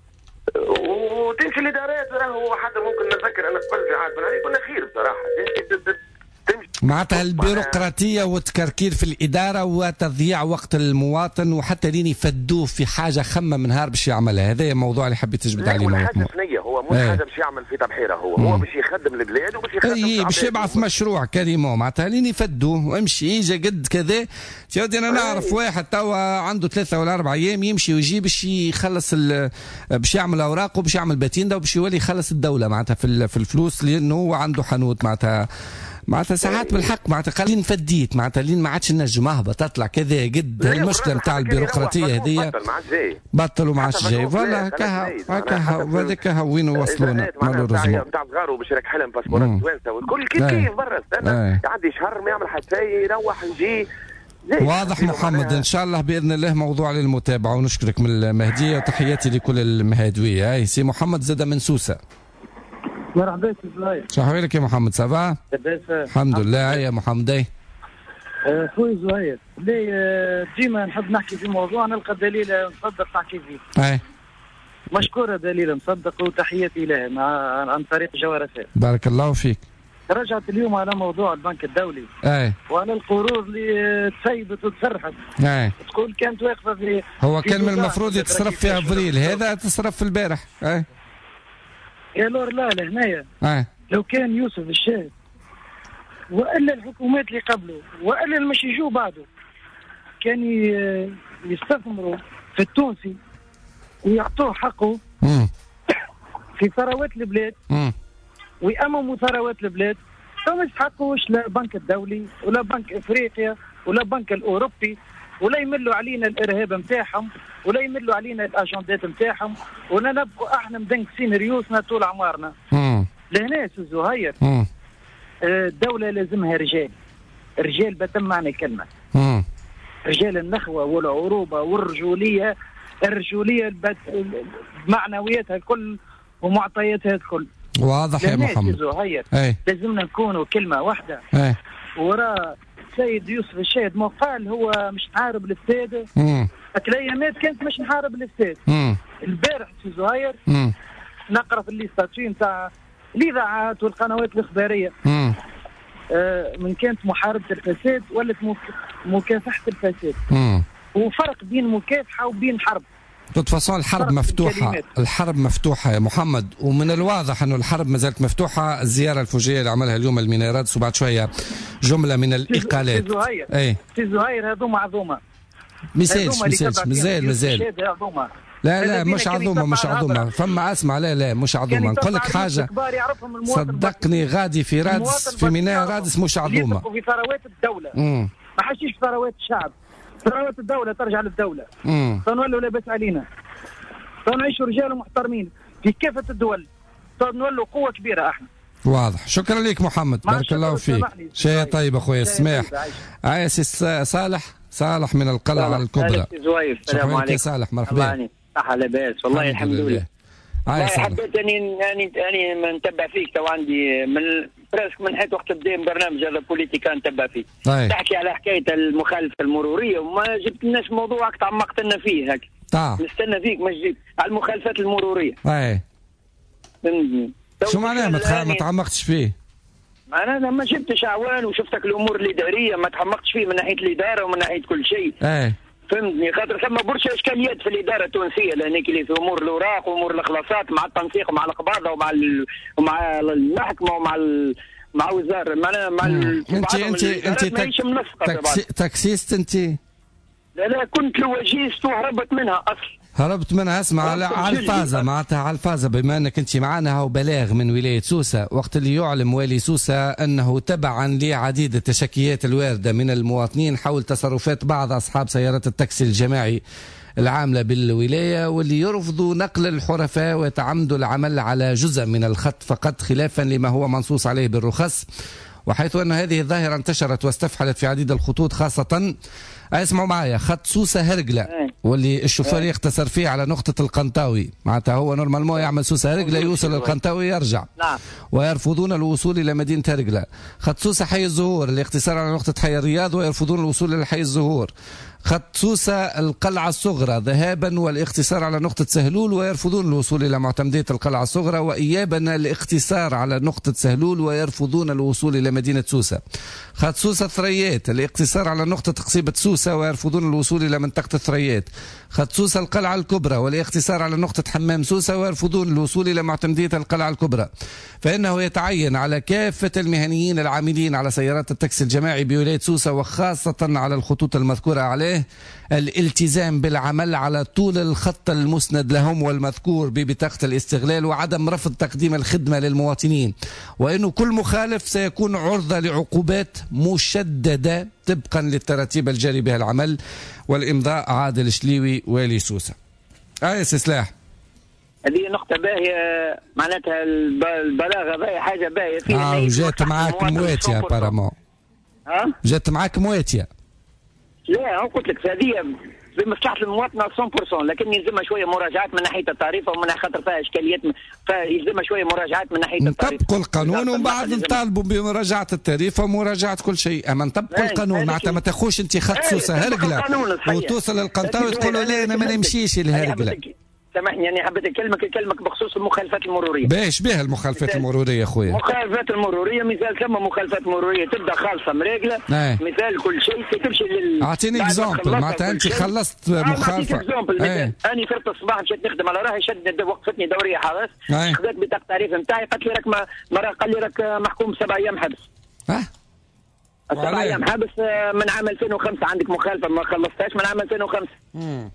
وتمشي الادارات راهو حتى ممكن نتذكر انا قبل في عهد بن علي كنا خير بصراحه تمشي معناتها البيروقراطيه والتكركير في الاداره وتضييع وقت المواطن وحتى لين يفدوه في حاجه خمه من نهار باش يعملها هذا الموضوع اللي حبيت تجبد عليه حاجه ثانيه هو مش ايه. حاجه باش يعمل في تبحيره هو مم. هو باش يخدم البلاد وباش يخدم اي باش يبعث مشروع كريمو معناتها لين يفدوه وامشي يجي قد كذا يا ودي انا نعرف ايه. واحد توا عنده ثلاثه ولا اربع ايام يمشي ويجي باش يخلص باش يعمل اوراقه وباش يعمل باتيندا وباش يولي يخلص الدوله معناتها في في الفلوس لانه هو عنده حانوت معناتها معناتها ساعات بالحق معناتها قالين فديت معناتها لين ما عادش نجم اهبط تطلع كذا قد المشكله نتاع البيروقراطيه هذيا بطل وما عادش جاي فوالا كها هكا وهذاك وين وصلونا مالوريزمون نتاع صغار وباش يراك حلم باسبورات توانسه والكل كيف كيف برا يعدي شهر ما يعمل حتى يروح يجي واضح محمد ان شاء الله باذن الله موضوع للمتابعه ونشكرك من المهديه وتحياتي لكل المهادويه. هاي سي محمد زاد من سوسه. مرحبا سي زهير. شو حوالك يا محمد سافا؟ لاباس الحمد لله. يا محمد خويا زهير لي ديما نحب نحكي في موضوع نلقى دليل مصدق نحكي فيه. اي مشكوره دليل مصدق وتحياتي له مع عن طريق جوارسات. بارك الله فيك. رجعت اليوم على موضوع البنك الدولي اي وعلى القروض اللي تسيبت وتسرحت. اي تقول كانت واقفه في هو في كان من المفروض يتصرف في افريل هذا تصرف في البارح. اي يا لور لا لهنايا اي لو كان يوسف الشاهد والا الحكومات اللي قبله والا اللي مش يجوا بعده كان يستثمروا في التونسي ويعطوه حقه مم. في ثروات البلاد مم. ويأمموا ثروات البلاد. فما يستحقوش لا البنك الدولي ولا بنك افريقيا ولا البنك الاوروبي ولا يملوا علينا الارهاب نتاعهم ولا يملوا علينا الاجندات نتاعهم ولا نبقوا احنا مدنكسين ريوسنا طول اعمارنا. لهنا سي زهير الدوله لازمها رجال رجال بتم معنى الكلمه. مم. رجال النخوه والعروبه والرجوليه الرجوليه بمعنوياتها الكل ومعطياتها الكل. واضح يا محمد. زهير اي لازمنا نكونوا كلمه واحده. اي وراء سيد يوسف الشاهد ما قال هو مش نحارب الاستاد. امم الايامات كانت مش نحارب الاستاد. البارح في زهير امم نقرا في الليستاتين نتاع الاذاعات والقنوات الاخباريه امم آه من كانت محاربه الفساد ولات مكافحه الفساد. امم وفرق بين مكافحه وبين حرب. تتفصل الحرب مفتوحة الكلمات. الحرب مفتوحة يا محمد ومن الواضح أنه الحرب ما زالت مفتوحة. الزيارة الفوجية اللي عملها اليوم المينيراتس وبعد شوية جملة من الإقالات. في زهير أي في زهير هذوما عظومة مازالش مازالش مازال مازال لا لا مش عظومة مش عظومة فما اسمع لا لا مش عظومة نقول لك حاجة صدقني غادي في رادس في ميناء رادس مش عظومة في ثروات الدولة مم. ما حشيش في ثروات الشعب. ثروات الدولة ترجع للدولة. فنولوا لاباس علينا فنعيشوا رجال محترمين في كافة الدول فنولوا قوة كبيرة احنا. واضح. شكرا لك محمد بارك الله فيك. شيء طيب اخويا السماح. عايس صالح صالح من القلعة الكبرى. السلام عليكم. صالح مرحبا. صحة لاباس والله الحمد لله. والله حبيت اني يعني يعني نتبع فيك تو عندي من براسك من حيث وقت بدا برنامج هذا بوليتيكا نتبع فيه. طيب. تحكي على حكايه المخالفه المروريه وما جبت لناش موضوعك تعمقت لنا فيه هيك. طيب. نستنى فيك ما جيت على المخالفات المروريه. اي. فهمتني. شو معناه ما, ما تعمقتش فيه؟ انا ما جبتش اعوان وشفتك الامور الاداريه ما تعمقتش فيه من ناحيه الاداره ومن ناحيه كل شيء. اي. فهمتني خاطر ثم برشا اشكاليات في الاداره التونسيه لانك اللي في امور الاوراق وامور الاخلاصات مع التنسيق ومع القباضه ومع ال... ومع المحكمه ومع ال... مع وزاره مع مع انت انت انت تك... تكسيست انت لا لا كنت لوجيست وهربت منها اصل. هربت منها. اسمع على على الفازة معناتها على الفازة، بما انك انت معنا هو بلاغ من ولاية سوسة، وقت اللي يعلم والي سوسة انه تبعا لعديد التشكيات الواردة من المواطنين حول تصرفات بعض اصحاب سيارات التاكسي الجماعي العاملة بالولاية، واللي يرفضوا نقل الحرفاء ويتعمدوا العمل على جزء من الخط فقط خلافا لما هو منصوص عليه بالرخص، وحيث أن هذه الظاهرة انتشرت واستفحلت في عديد الخطوط، خاصة اسمعوا معايا خط سوسة هرقلة واللي الشوفير يختصر فيه على نقطة القنطاوي، معناتها هو نورمالمون يعمل سوسة هرقلة يوصل القنطاوي يرجع، ويرفضون الوصول إلى مدينة هرقلة. خط سوسة حي الزهور الاختصار على نقطة حي الرياض ويرفضون الوصول إلى حي الزهور. خط سوسة القلعة الصغرى ذهابا والاختصار على نقطة سهلول ويرفضون الوصول إلى معتمدية القلعة الصغرى، وإيابا الاختصار على نقطة سهلول ويرفضون الوصول إلى مدينة سوسة. خط سوسة ثريات الاختصار على نقطة قصيبة سوسة ويرفضون الوصول إلى منطقة الثريات. خط سوسة القلعة الكبرى والاختصار على نقطة حمام سوسة ويرفضون الوصول إلى معتمدية القلعة الكبرى. فإنه يتعين على كافة المهنيين العاملين على سيارات التاكسي الجماعي بولاية سوسة وخاصة على الخطوط المذكورة عليه الالتزام بالعمل على طول الخط المسند لهم والمذكور ببطاقة الاستغلال، وعدم رفض تقديم الخدمة للمواطنين، وإنه كل مخالف سيكون عرضة لعقوبات مشددة طبقا للتراتيب الجاري بها العمل. والإمضاء عادل شليوي والي سوسة. آية سلاح هذه نقطة باهية معناتها البلاغة باهية حاجة باهية فيها. آه جات معاك مواتية بارامون. ها؟ جات معاك مواتية. لا أنا قلت لك هذه بمصلحة المواطن مية بالمية، لكن يلزمها شوية مراجعات من ناحية التعريف ومن خاطر فيها إشكاليات، فيلزمها شوية مراجعات من ناحية التعريف. نطبقوا القانون ومن بعد نطالبوا بمراجعة التعريف ومراجعة كل شيء، أما نطبقوا القانون معناتها ما تاخوش أنت خط سوسة هرقلة وتوصل للقنطاوي تقولوا لا أنا ما نمشيش لهرقلة. سامحني يعني حبيت اكلمك اكلمك بخصوص المخالفات المروريه. باش بها المخالفات المروريه خويا؟ المخالفات المروريه مثال ثم مخالفات مروريه تبدا خالصه مريقله، مثال كل شيء تمشي لل. اعطيني اكزومبل معناتها انت خلصت مخالفه. اكزومبل انا فرت الصباح مشيت نخدم على راهي شد وقفتني دوريه حرس، خذت بطاقه التعريف نتاعي قالت لي راك ما قال لي راك محكوم بسبع ايام حبس. اه سبع ايام حبس من عام ألفين وخمسة، عندك مخالفه ما خلصتهاش من عام ألفين وخمسة. امم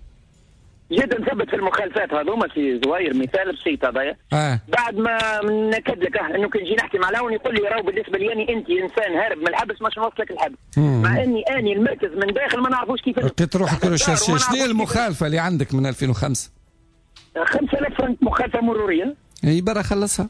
جدا نثبت في المخالفات هذوما في زواير مثال بسيط هذايا. آه. بعد ما نكد لك انه كي نجي نحكي مع لون يقول لي راهو بالنسبه لي اني انت انسان هارب من الحبس مش نوصلك الحبس، مع اني اني المركز من داخل ما نعرفوش كيف لقيت روحك ريشيرشي. شنو هي المخالفه اللي عندك من ألفين وخمسة؟ خمسة آلاف فرنك مخالفه مروريه. اي برا خلصها.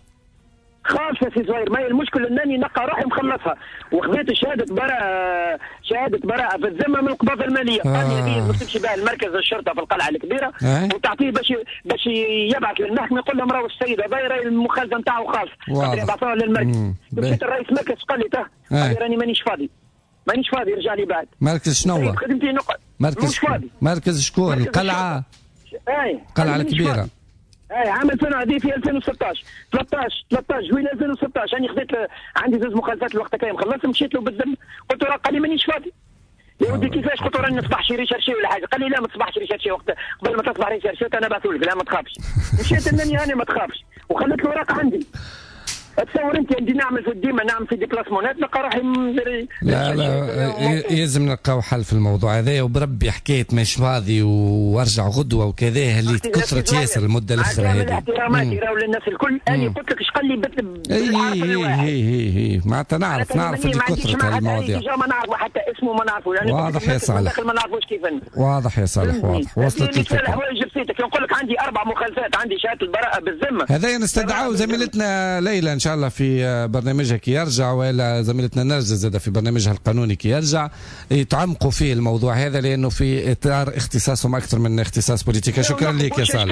خالصة في زهير، ما هي المشكلة انني نقى روحي مخلصها وخذيت شهادة براءة شهادة براءة في الذمة من القباضة المالية. آه. هذه ما تمشي بها المركز الشرطة في القلعة الكبيرة. آه. وتعطيه باش باش يبعث للمحكمة يقول لهم راهو السيد هذا راهي المخالفة نتاعو خالص. يبعثوها للمركز. مشيت الرئيس مركز قال لي ته قال لي راني مانيش فاضي. مانيش فاضي رجع لي بعد. مركز شنو؟ خدمتي نقعد. مركز مش فاضي. مركز شكون؟ القلعة. اي القلعة الكبيرة. اي عام ألفين هذه في ألفين وستطاش ثلاثطاش ثلاثطاش جويلية ألفين وستطاش انا خذيت عندي زوج مخالفات الوقت كاين خلصت مشيت له بالذم قلت له قال لي مانيش فاضي. يا ودي كيفاش؟ قلت له راني نصبح شي ريشيرشي ولا حاجه. قال لي لا ما تصبحش ريشيرشي وقت قبل ما تصبح ريشيرشي انا بعثولك لا ما تخافش. مشيت انني انا ما تخافش وخليت له ورق عندي. تصور انت عندي نعمل في ديما نعمل في ديبلاسمونات نلقى روحي لا لا يلزم نلقاو حل في الموضوع هذا وبربي حكايه مش فاضي وارجع غدوه وكذا اللي كثرت ياسر المده الاخرى هذه. احتراماتي راهو للناس الكل انا قلت لك اش قال لي اي اي اي معناتها نعرف نعرف اللي كثرت المواضيع. ما نعرف حتى اسمه ما نعرفه يعني واضح يا صالح ما نعرفوش كيف واضح يا صالح واضح وصلت الفكره. الحوايج بسيطه نقول لك عندي اربع مخالفات عندي شهاده البراءه بالذمه. هذا نستدعوا زميلتنا ليلى ان شاء الله في برنامجها كي يرجع ولا زميلتنا نرجس زاد في برنامجها القانوني كي يرجع يتعمقوا فيه الموضوع هذا لانه في اطار اختصاصهم اكثر من اختصاص بوليتيكا. شكرا لك يا صالح.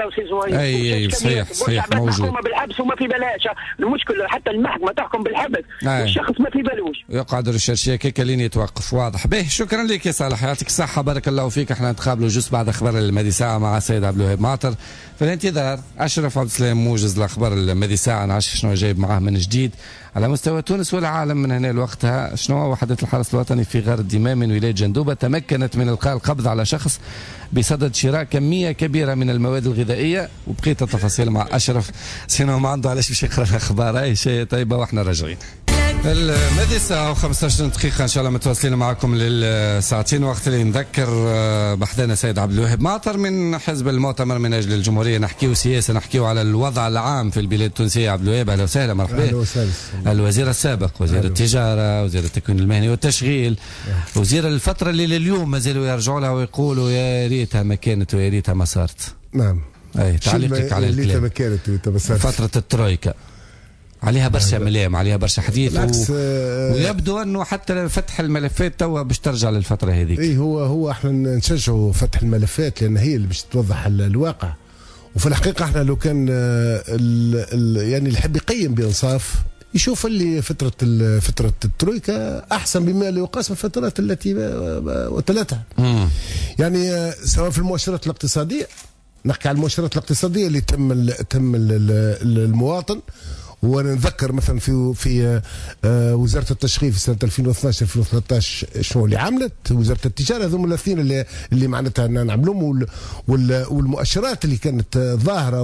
اي اي صحيح صحيح موجود. بالحبس وما في بلاش المشكله حتى المحكمه تحكم بالحبس والشخص ما في بالوش يقعد الريشيرشي كيك لين يتوقف. واضح به. شكرا لك يا صالح يعطيك الصحه بارك الله فيك. احنا نتقابلوا جزء بعد اخبار المادي ساعه مع السيد عبد الوهاب معطر في الانتظار. اشرف عبد السلام موجز الاخبار المادي ساعه نعرف شنو جايب معاه من جديد على مستوى تونس والعالم من هنا لوقتها. شنو وحدة الحرس الوطني في غار الدمام من ولاية جندوبة تمكنت من إلقاء القبض على شخص بصدد شراء كمية كبيرة من المواد الغذائية وبقية التفاصيل مع أشرف. سينو ما عنده علاش باش يقرأ الأخبار. أي شيء طيبة وإحنا راجعين. المادي الساعة وخمسة عشر دقيقة إن شاء الله متواصلين معكم للساعتين، وقت اللي نذكر بحدنا سيد عبد الوهاب معطر من حزب المؤتمر من أجل الجمهورية. نحكيو سياسة، نحكيو على الوضع العام في البلاد التونسية. عبد الوهاب أهلا وسهلا، مرحبا. أهلا وسهلا. الوزير السابق، وزير التجارة، وزير التكوين المهني والتشغيل، وزير الفترة اللي لليوم ما زالوا يرجعوا لها ويقولوا يا ريتها ما كانت ويا ريتها ما صارت. نعم. أي تعليقك على الكلام. ما كانت ويا ما صارت. فترة الترويكا عليها برشا ملام، عليها برشا حديث، و... ويبدو انه حتى فتح الملفات توا باش ترجع للفتره هذيك. اي هو هو احنا نشجعوا فتح الملفات لان هي اللي باش توضح الواقع. وفي الحقيقه احنا لو كان ال ال يعني اللي يحب يقيم بانصاف يشوف اللي فتره فتره الترويكا احسن بما لا يقاس بالفترات التي وتلتها. يعني سواء في المؤشرات الاقتصاديه، نحكي على المؤشرات الاقتصاديه اللي تم تم المواطن. ونذكر مثلا في في وزاره التشغيل في سنه ألفين واثناش ألفين وثلاثطاش شنو اللي عملت وزاره التجاره، هذوم الاثنين اللي اللي معناتها نعملهم، والمؤشرات اللي كانت ظاهره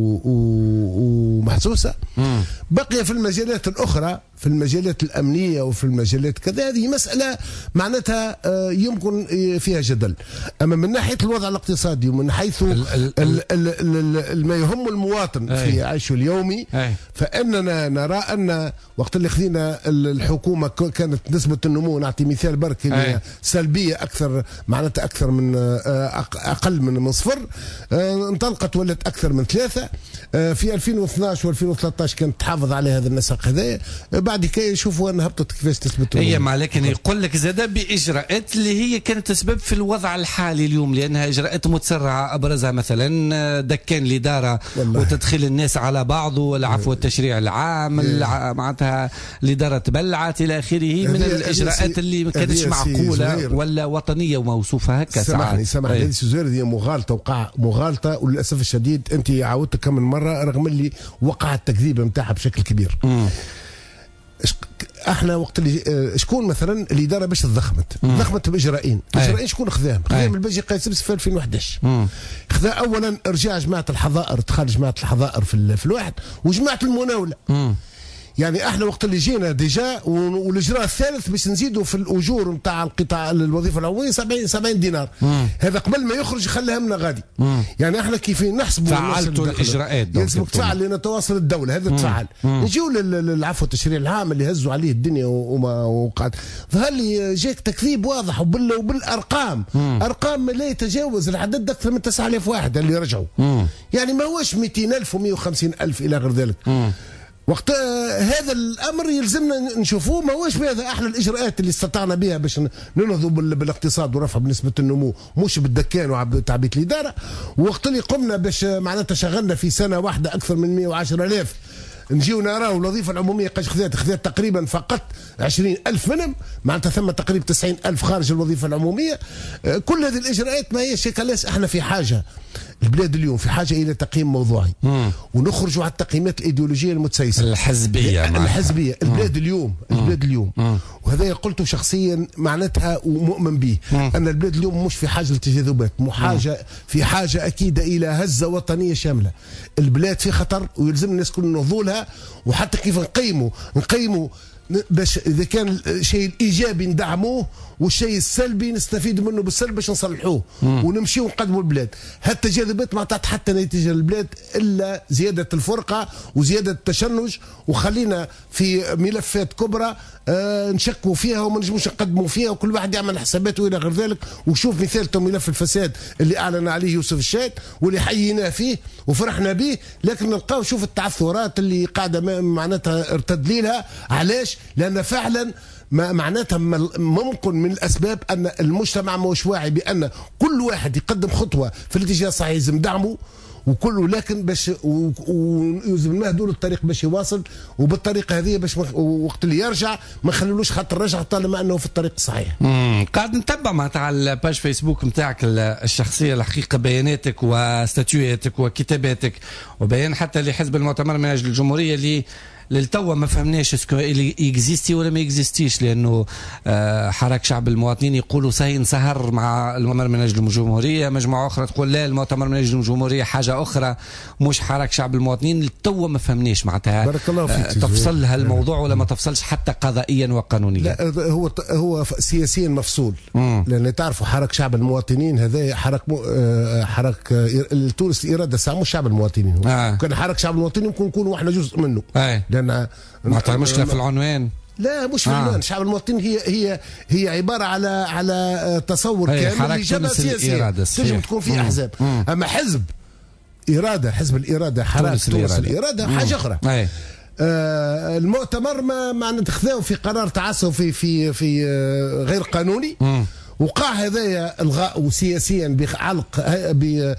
ومحسوسه. بقي في المجالات الاخرى، في المجالات الامنيه وفي المجالات كذا، هذه مساله معناتها يمكن فيها جدل. اما من ناحيه الوضع الاقتصادي ومن حيث ما يهم المواطن في عيشه اليومي، فاننا نرى ان وقت اللي خذينا الحكومه كانت نسبه النمو، نعطي مثال برك، سلبيه اكثر، معناتها اكثر من اقل من من صفر، انطلقت ولت اكثر من ثلاثه. في ألفين واثناش وألفين وثلاثطاش كانت تحافظ على هذا النسق هذايا، بعد كي يشوفوا ان هبطت كيفاش تثبت. هي ما لكن يقول لك زاد باجراءات اللي هي كانت تسبب في الوضع الحالي اليوم، لانها اجراءات متسرعه، ابرزها مثلا دكان الاداره وتدخيل الناس على بعض، والعفو والتشريع العام، معناتها الاداره تبلعت الى اخره من الاجراءات اللي ما كانتش معقوله ولا وطنيه وموصوفه هكا. سامحني سامحني هذه سوزير دي مغالطه، وقع مغالطه، وللاسف الشديد انت عاودت كم من مره رغم اللي وقع التكذيب نتاعها بشكل كبير. مم. احنا وقت اللي شكون مثلا الاداره باش تضخمت ضخمت باجراءين، اجراءين شكون خذاهم؟ خذاهم الباجي قيس في ألفين وأحد عشر. خذا اولا ارجاع جماعه الحظائر، تخرج جماعه الحظائر في, في الواحد، وجماعه المناوله. مم. يعني احنا وقت اللي جينا ديجا، والاجراء الثالث باش نزيدوا في الاجور نتاع القطاع الوظيفه العموميه سبعين دينار. مم. هذا قبل ما يخرج خليها لنا غادي. مم. يعني احنا كيف نحسبوا فعلتوا الاجراءات، يلزمك تفعل لان تواصل الدوله هذا تفعل. نجيو للعفو التشريع العام اللي هزوا عليه الدنيا وما وقعد، ظهر لي جاك تكذيب واضح وبال وبالارقام. مم. ارقام لا يتجاوز العدد اكثر من تسعة آلاف واحد اللي رجعوا. مم. يعني ما هوش مئتين ألف ومئة وخمسين ألف الى غير ذلك. مم. وقت هذا الامر يلزمنا نشوفوه، ما هوش بهذا. احنا الاجراءات اللي استطعنا بها باش ننهضوا بالاقتصاد ورفع بنسبه النمو مش بالدكان وتعبئه الاداره، وقت اللي قمنا باش معناتها شغلنا في سنه واحده اكثر من مئة وعشرة آلاف، نجيو نراو الوظيفه العموميه قاش خذات خذات تقريبا فقط عشرين ألف منهم، معناتها ثم تقريبا تسعين ألف خارج الوظيفه العموميه. كل هذه الاجراءات ما هيش كلاس. احنا في حاجه، البلاد اليوم في حاجه الى تقييم موضوعي، مم. ونخرجوا على التقييمات الايديولوجيه المتسيسه الحزبيه. الحزبيه مم. البلاد اليوم مم. البلاد اليوم مم. وهذا قلته شخصيا معناتها ومؤمن به، مم. ان البلاد اليوم مش في حاجه للتجاذبات، مو حاجه في حاجه اكيده الى هزه وطنيه شامله. البلاد في خطر ويلزم الناس كل نضولها، وحتى كيف نقيموا نقيموا باش اذا كان الشيء الايجابي ندعموه والشيء السلبي نستفيد منه بالسلب باش نصلحوه ونمشي ونقدموا البلاد. هالتجاذبات ما تعطي حتى نتيجه للبلاد الا زياده الفرقه وزياده التشنج، وخلينا في ملفات كبرى آه نشكوا فيها وما نجموش نقدموا فيها، وكل واحد يعمل حساباته الى غير ذلك. وشوف مثال ملف الفساد اللي اعلن عليه يوسف الشاهد واللي حييناه فيه وفرحنا به، لكن نلقاو شوف التعثرات اللي قاعده معناتها ارتد ليلها. علاش؟ لان فعلا ما معناتها ممكن من الاسباب ان المجتمع مش واعي بان كل واحد يقدم خطوه في الاتجاه الصحيح يلزم دعمه وكله، لكن باش ويلزم نمهدوا الطريق باش يواصل، وبالطريقه هذه باش وقت اللي يرجع ما نخلولوش خط الرجعه طالما انه في الطريق الصحيح. امم قاعد نتبع معناتها على الباج فيسبوك نتاعك الشخصيه الحقيقه، بياناتك وستاتيوهاتك وكتاباتك، وبيان حتى لحزب المؤتمر من اجل الجمهوريه اللي للتو ما فهمناش اسكو اللي اكزيستي ولا ما اكزيستيش، لانه آه حراك شعب المواطنين يقولوا سهين سهر مع المؤتمر من اجل الجمهوريه، مجموعه اخرى تقول لا المؤتمر من اجل الجمهوريه حاجه اخرى مش حراك شعب المواطنين. للتو ما فهمناش معناتها بارك الله فيك. آه تفصل هالموضوع ولا ما تفصلش حتى قضائيا وقانونيا؟ لا هو هو سياسيا مفصول، لان تعرفوا حراك شعب المواطنين هذا حراك آه حراك التونس الاراده ساعه مش شعب المواطنين. آه. كان حراك شعب المواطنين ممكن نكونوا احنا جزء منه. آه. لان معناتها المشكله في العنوان. لا مش في العنوان. آه. شعب المواطنين هي هي هي عباره على على تصور كامل لجبهه سياسيه تنجم تكون في احزاب. مم. اما حزب اراده، حزب الاراده حراك تونس الاراده حاجه اخرى. آه. آه المؤتمر ما ما نتخذوه في قرار تعسفي في في آه غير قانوني. مم. وقع هذايا الغاء سياسيا بعلق ب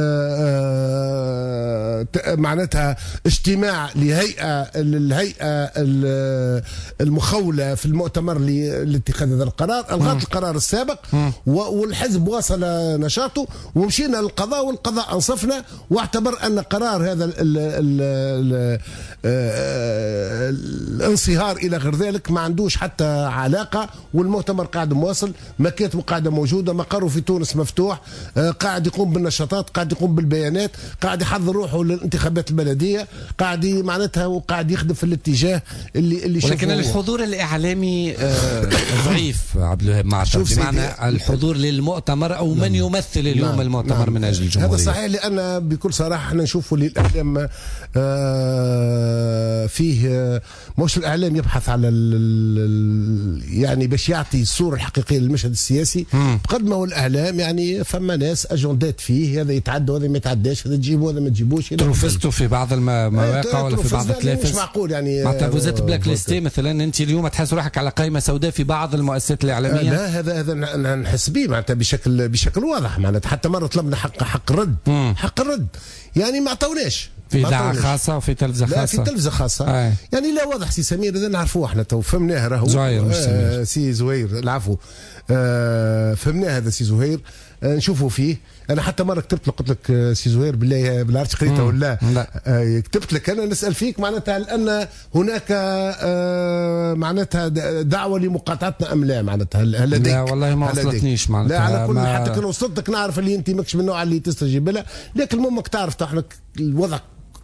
معناتها اجتماع لهيئه الهيئه المخوله في المؤتمر لاتخاذ هذا القرار، الغت القرار السابق والحزب واصل نشاطه ومشينا للقضاء والقضاء انصفنا واعتبر ان قرار هذا ال ال ال الانصهار الى غير ذلك ما عندوش حتى علاقه، والمؤتمر قاعد مواصل، مكاتبه قاعده موجوده، مقره في تونس مفتوح، قاعد يقوم بالنشاطات، قاعد يقوم بالبيانات، قاعد يحضر روحه للانتخابات البلديه، قاعد معناتها وقاعد يخدم في الاتجاه اللي اللي ولكن الحضور الاعلامي ضعيف عبد الوهاب معناتها، بمعنى الحضور للمؤتمر او من يمثل اليوم نعم. المؤتمر نعم. من اجل الجمهوريه. هذا صحيح، لان بكل صراحه احنا نشوفوا الاعلام آه فيه آه مش الاعلام يبحث على يعني باش يعطي الصوره الحقيقيه للمشهد السياسي بقد ما هو الاعلام يعني فما ناس اجندات فيه، هذا يتعدى وهذا ما يتعداش، هذا تجيبه وهذا ما تجيبوش. تروفستوا في بعض المواقع ولا في بعض التلافز؟ مش معقول يعني معناتها فوزات بلاك ليستي مثلا، انت اليوم تحس روحك على قائمه سوداء في بعض المؤسسات الاعلاميه؟ لا هذا هذا نحس به معناتها بشكل بشكل واضح، معناتها حتى مره طلبنا حق حق الرد مم. حق الرد يعني ما عطوناش في اذاعه خاصه وفي تلفزه خاصه. لا في تلفزه خاصه آه. يعني لا واضح سي سمير هذا نعرفوه احنا تو فهمناه راهو زهير مش آه سي زهير العفو آه فهمناه هذا سي زهير آه نشوفوا فيه. انا حتى مره كتبت له قلت لك سي زهير بالله بالعرش قريته ولا لا آه كتبت لك انا نسال فيك معناتها لان هناك آه معناتها دعوه لمقاطعتنا ام لا معناتها هل لديك؟ لا والله ما وصلتنيش معناتها. لا على كل ما... حتى كان وصلتك نعرف اللي انت ماكش من النوع اللي تستجيب لها، لكن المهم تعرف احنا الوضع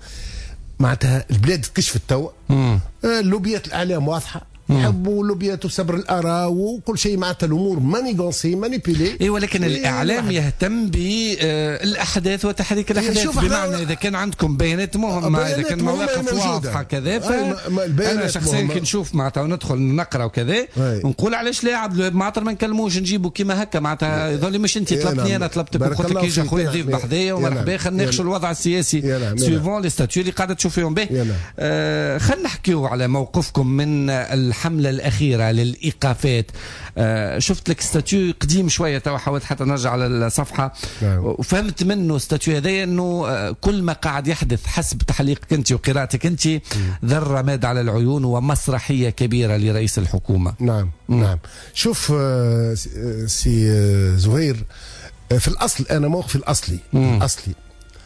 معناتها البلاد تكشفت توا اللوبيات الاعلام واضحه يحبوا لوبيات وصبر الاراء وكل شيء معناتها الامور مانيغونسي مانيبيلي. اي ولكن إيه الاعلام يهتم بالاحداث وتحريك الاحداث، بمعنى اذا كان عندكم بيانات مهمه اذا كان مواقف واضحه كذا فانا شخصيا كي نشوف معناتها ندخل نقرا وكذا ونقول علاش لا عبد الوهاب معناتها ما نكلموش نجيبوا كيما هكا معناتها يظل مش انت طلبتني انا طلبتك قلت لك يجي خويا ضيف بحذايا ومرحبا خلينا نناقشوا الوضع السياسي سيفون لي ستاتيو اللي قاعده تشوف فيهم به. خلينا نحكيو على موقفكم من الحملة الأخيرة للإيقافات. آه شفت لك ستاتيو قديم شوية توا حاولت حتى نرجع على الصفحة نعم. وفهمت منه ستاتيو هذا أنه آه كل ما قاعد يحدث حسب تحليقك أنت وقراءتك أنت ذرة ماد على العيون ومسرحية كبيرة لرئيس الحكومة. نعم م. نعم شوف آه سي آه زهير آه في الأصل أنا موقفي الأصلي م. الأصلي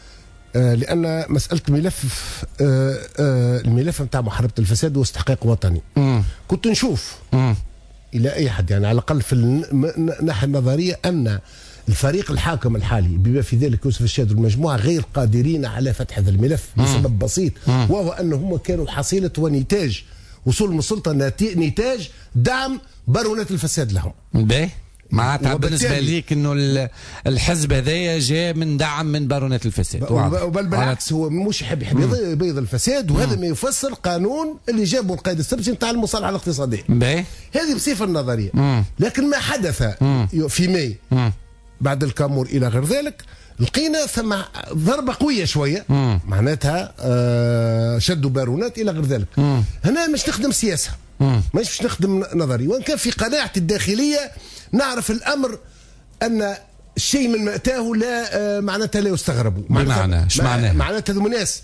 آه لأن مسألة ملف آه آه الملف نتاع محاربة الفساد واستحقاق وطني مم. كنت نشوف مم. إلى أي حد يعني على الأقل في الناحية النظرية أن الفريق الحاكم الحالي بما في ذلك يوسف الشاذ والمجموعة غير قادرين على فتح هذا الملف مم. لسبب بسيط مم. وهو أنهم كانوا حصيلة ونتاج وصول من السلطة نتاج دعم بارونات الفساد لهم. باهي معناتها بالنسبه ليك انه الحزب هذايا جاء من دعم من بارونات الفساد، بل بالعكس هو مش يحب يحب يبيض الفساد، وهذا ما يفسر قانون اللي جابه القائد السبسي نتاع المصالحه الاقتصاديه. هذه بصفه النظريه، مم. لكن ما حدث مم. في ماي مم. بعد الكامور الى غير ذلك لقينا ثم ضربه قويه شويه مم. معناتها آه شدوا بارونات الى غير ذلك. مم. هنا مش نخدم سياسه مش نخدم نظري، وان كان في قناعتي الداخليه نعرف الامر ان الشيء من مأتاه لا معناتها لا يستغربوا. بمعنى ايش معناه؟ معناتها هذو ناس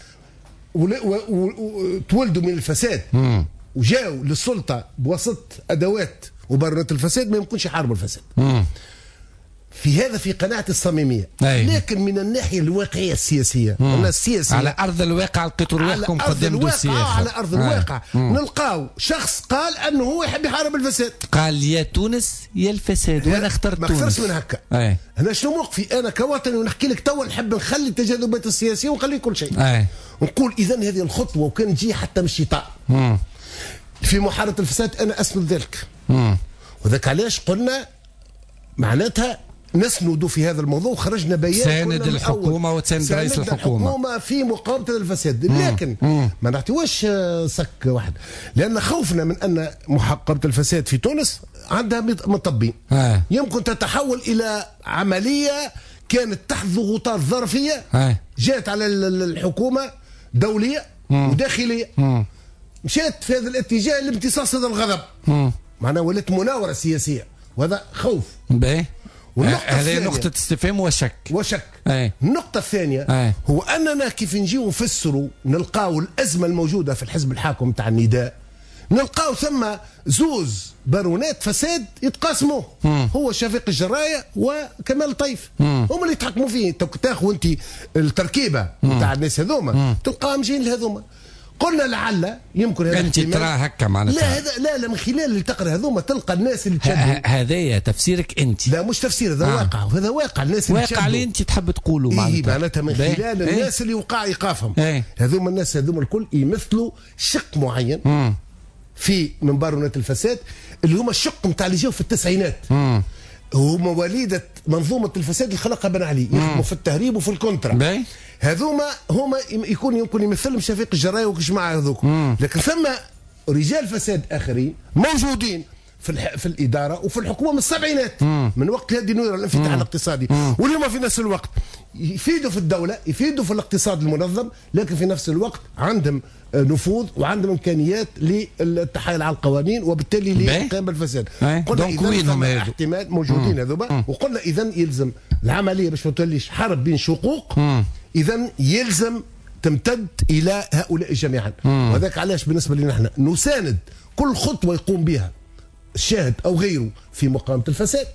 تولدوا من الفساد مم. وجاوا للسلطه بواسطه ادوات وبررات الفساد ما يمكنش يحاربوا الفساد. مم. في هذا في قناعتي الصميميه. أي. لكن من الناحيه الواقعيه السياسيه السياسيه على ارض الواقع لقيتوا رواحكم قدام دوسيه على ارض الواقع نلقاو شخص قال انه هو يحب يحارب الفساد، قال يا تونس يا الفساد وانا اخترت تونس. ما اخترش من هكا. أي. انا شنو موقفي انا كوطني ونحكي لك توا نحب نخلي التجاذبات السياسيه ونخلي كل شيء. أي. ونقول اذا هذه الخطوه وكان تجي حتى من الشيطان في محاربه الفساد انا اسند ذلك. وذاك علاش قلنا معناتها نسندوا في هذا الموضوع وخرجنا بيان ساند الحكومه وتساند رئيس الحكومه الحكومه في مقاومه الفساد. لكن مم. ما نعطيوش سك واحد، لان خوفنا من ان محاربه الفساد في تونس عندها مطبين. آه. يمكن تتحول الى عمليه كانت تحت ضغوطات ظرفيه آه. جاءت على الحكومه دوليه مم. وداخليه مم. مشات في هذا الاتجاه لامتصاص هذا الغضب. معناها ولات مناوره سياسيه وهذا خوف. باهي. هذه نقطة استفهام وشك وشك. أي. النقطة الثانية أي. هو أننا كيف نجيو نفسروا نلقاو الأزمة الموجودة في الحزب الحاكم تاع النداء، نلقاو ثم زوز بارونات فساد يتقاسموا، هو شفيق الجراية وكمال طيف هم اللي يتحكموا فيه. تاخذ أنت التركيبة تاع الناس هذوما تلقاهم جايين لهذوما. قلنا لعل يمكن هذا انت ترى هكا معناتها. لا هذا لا لا من خلال اللي تقرا هذوما تلقى الناس اللي تشدوا. هذايا تفسيرك انت. لا مش تفسير، هذا آه. واقع، وهذا واقع الناس اللي واقع اللي انت تحب تقولوا معناتها. إيه معناتها من خلال ايه؟ الناس اللي وقع ايقافهم. ايه؟ هذوما الناس هذوما الكل يمثلوا شق معين مم. في من بارونات الفساد اللي هما الشق نتاع اللي جاوا في التسعينات. مم. هما وليدة منظومة الفساد اللي خلقها بن علي، يخدموا في التهريب وفي الكونترا. هذوما هما يكون يمكن يمثلهم شفيق الجراية والجماعة هذوك، لكن ثم رجال فساد آخرين موجودين في في الإدارة وفي الحكومة من السبعينات، من وقت هذه نوير الانفتاح الاقتصادي، واليوم في نفس الوقت يفيدوا في الدولة، يفيدوا في الاقتصاد المنظم، لكن في نفس الوقت عندهم نفوذ وعندهم امكانيات للتحايل على القوانين وبالتالي للقيام بالفساد. قلنا اذا احتمال موجودين هذوما، وقلنا اذا يلزم العمليه باش ما توليش حرب بين شقوق، اذا يلزم تمتد الى هؤلاء جميعا. وهذاك علاش بالنسبه لنا احنا نساند كل خطوه يقوم بها الشاهد او غيره في مقاومه الفساد.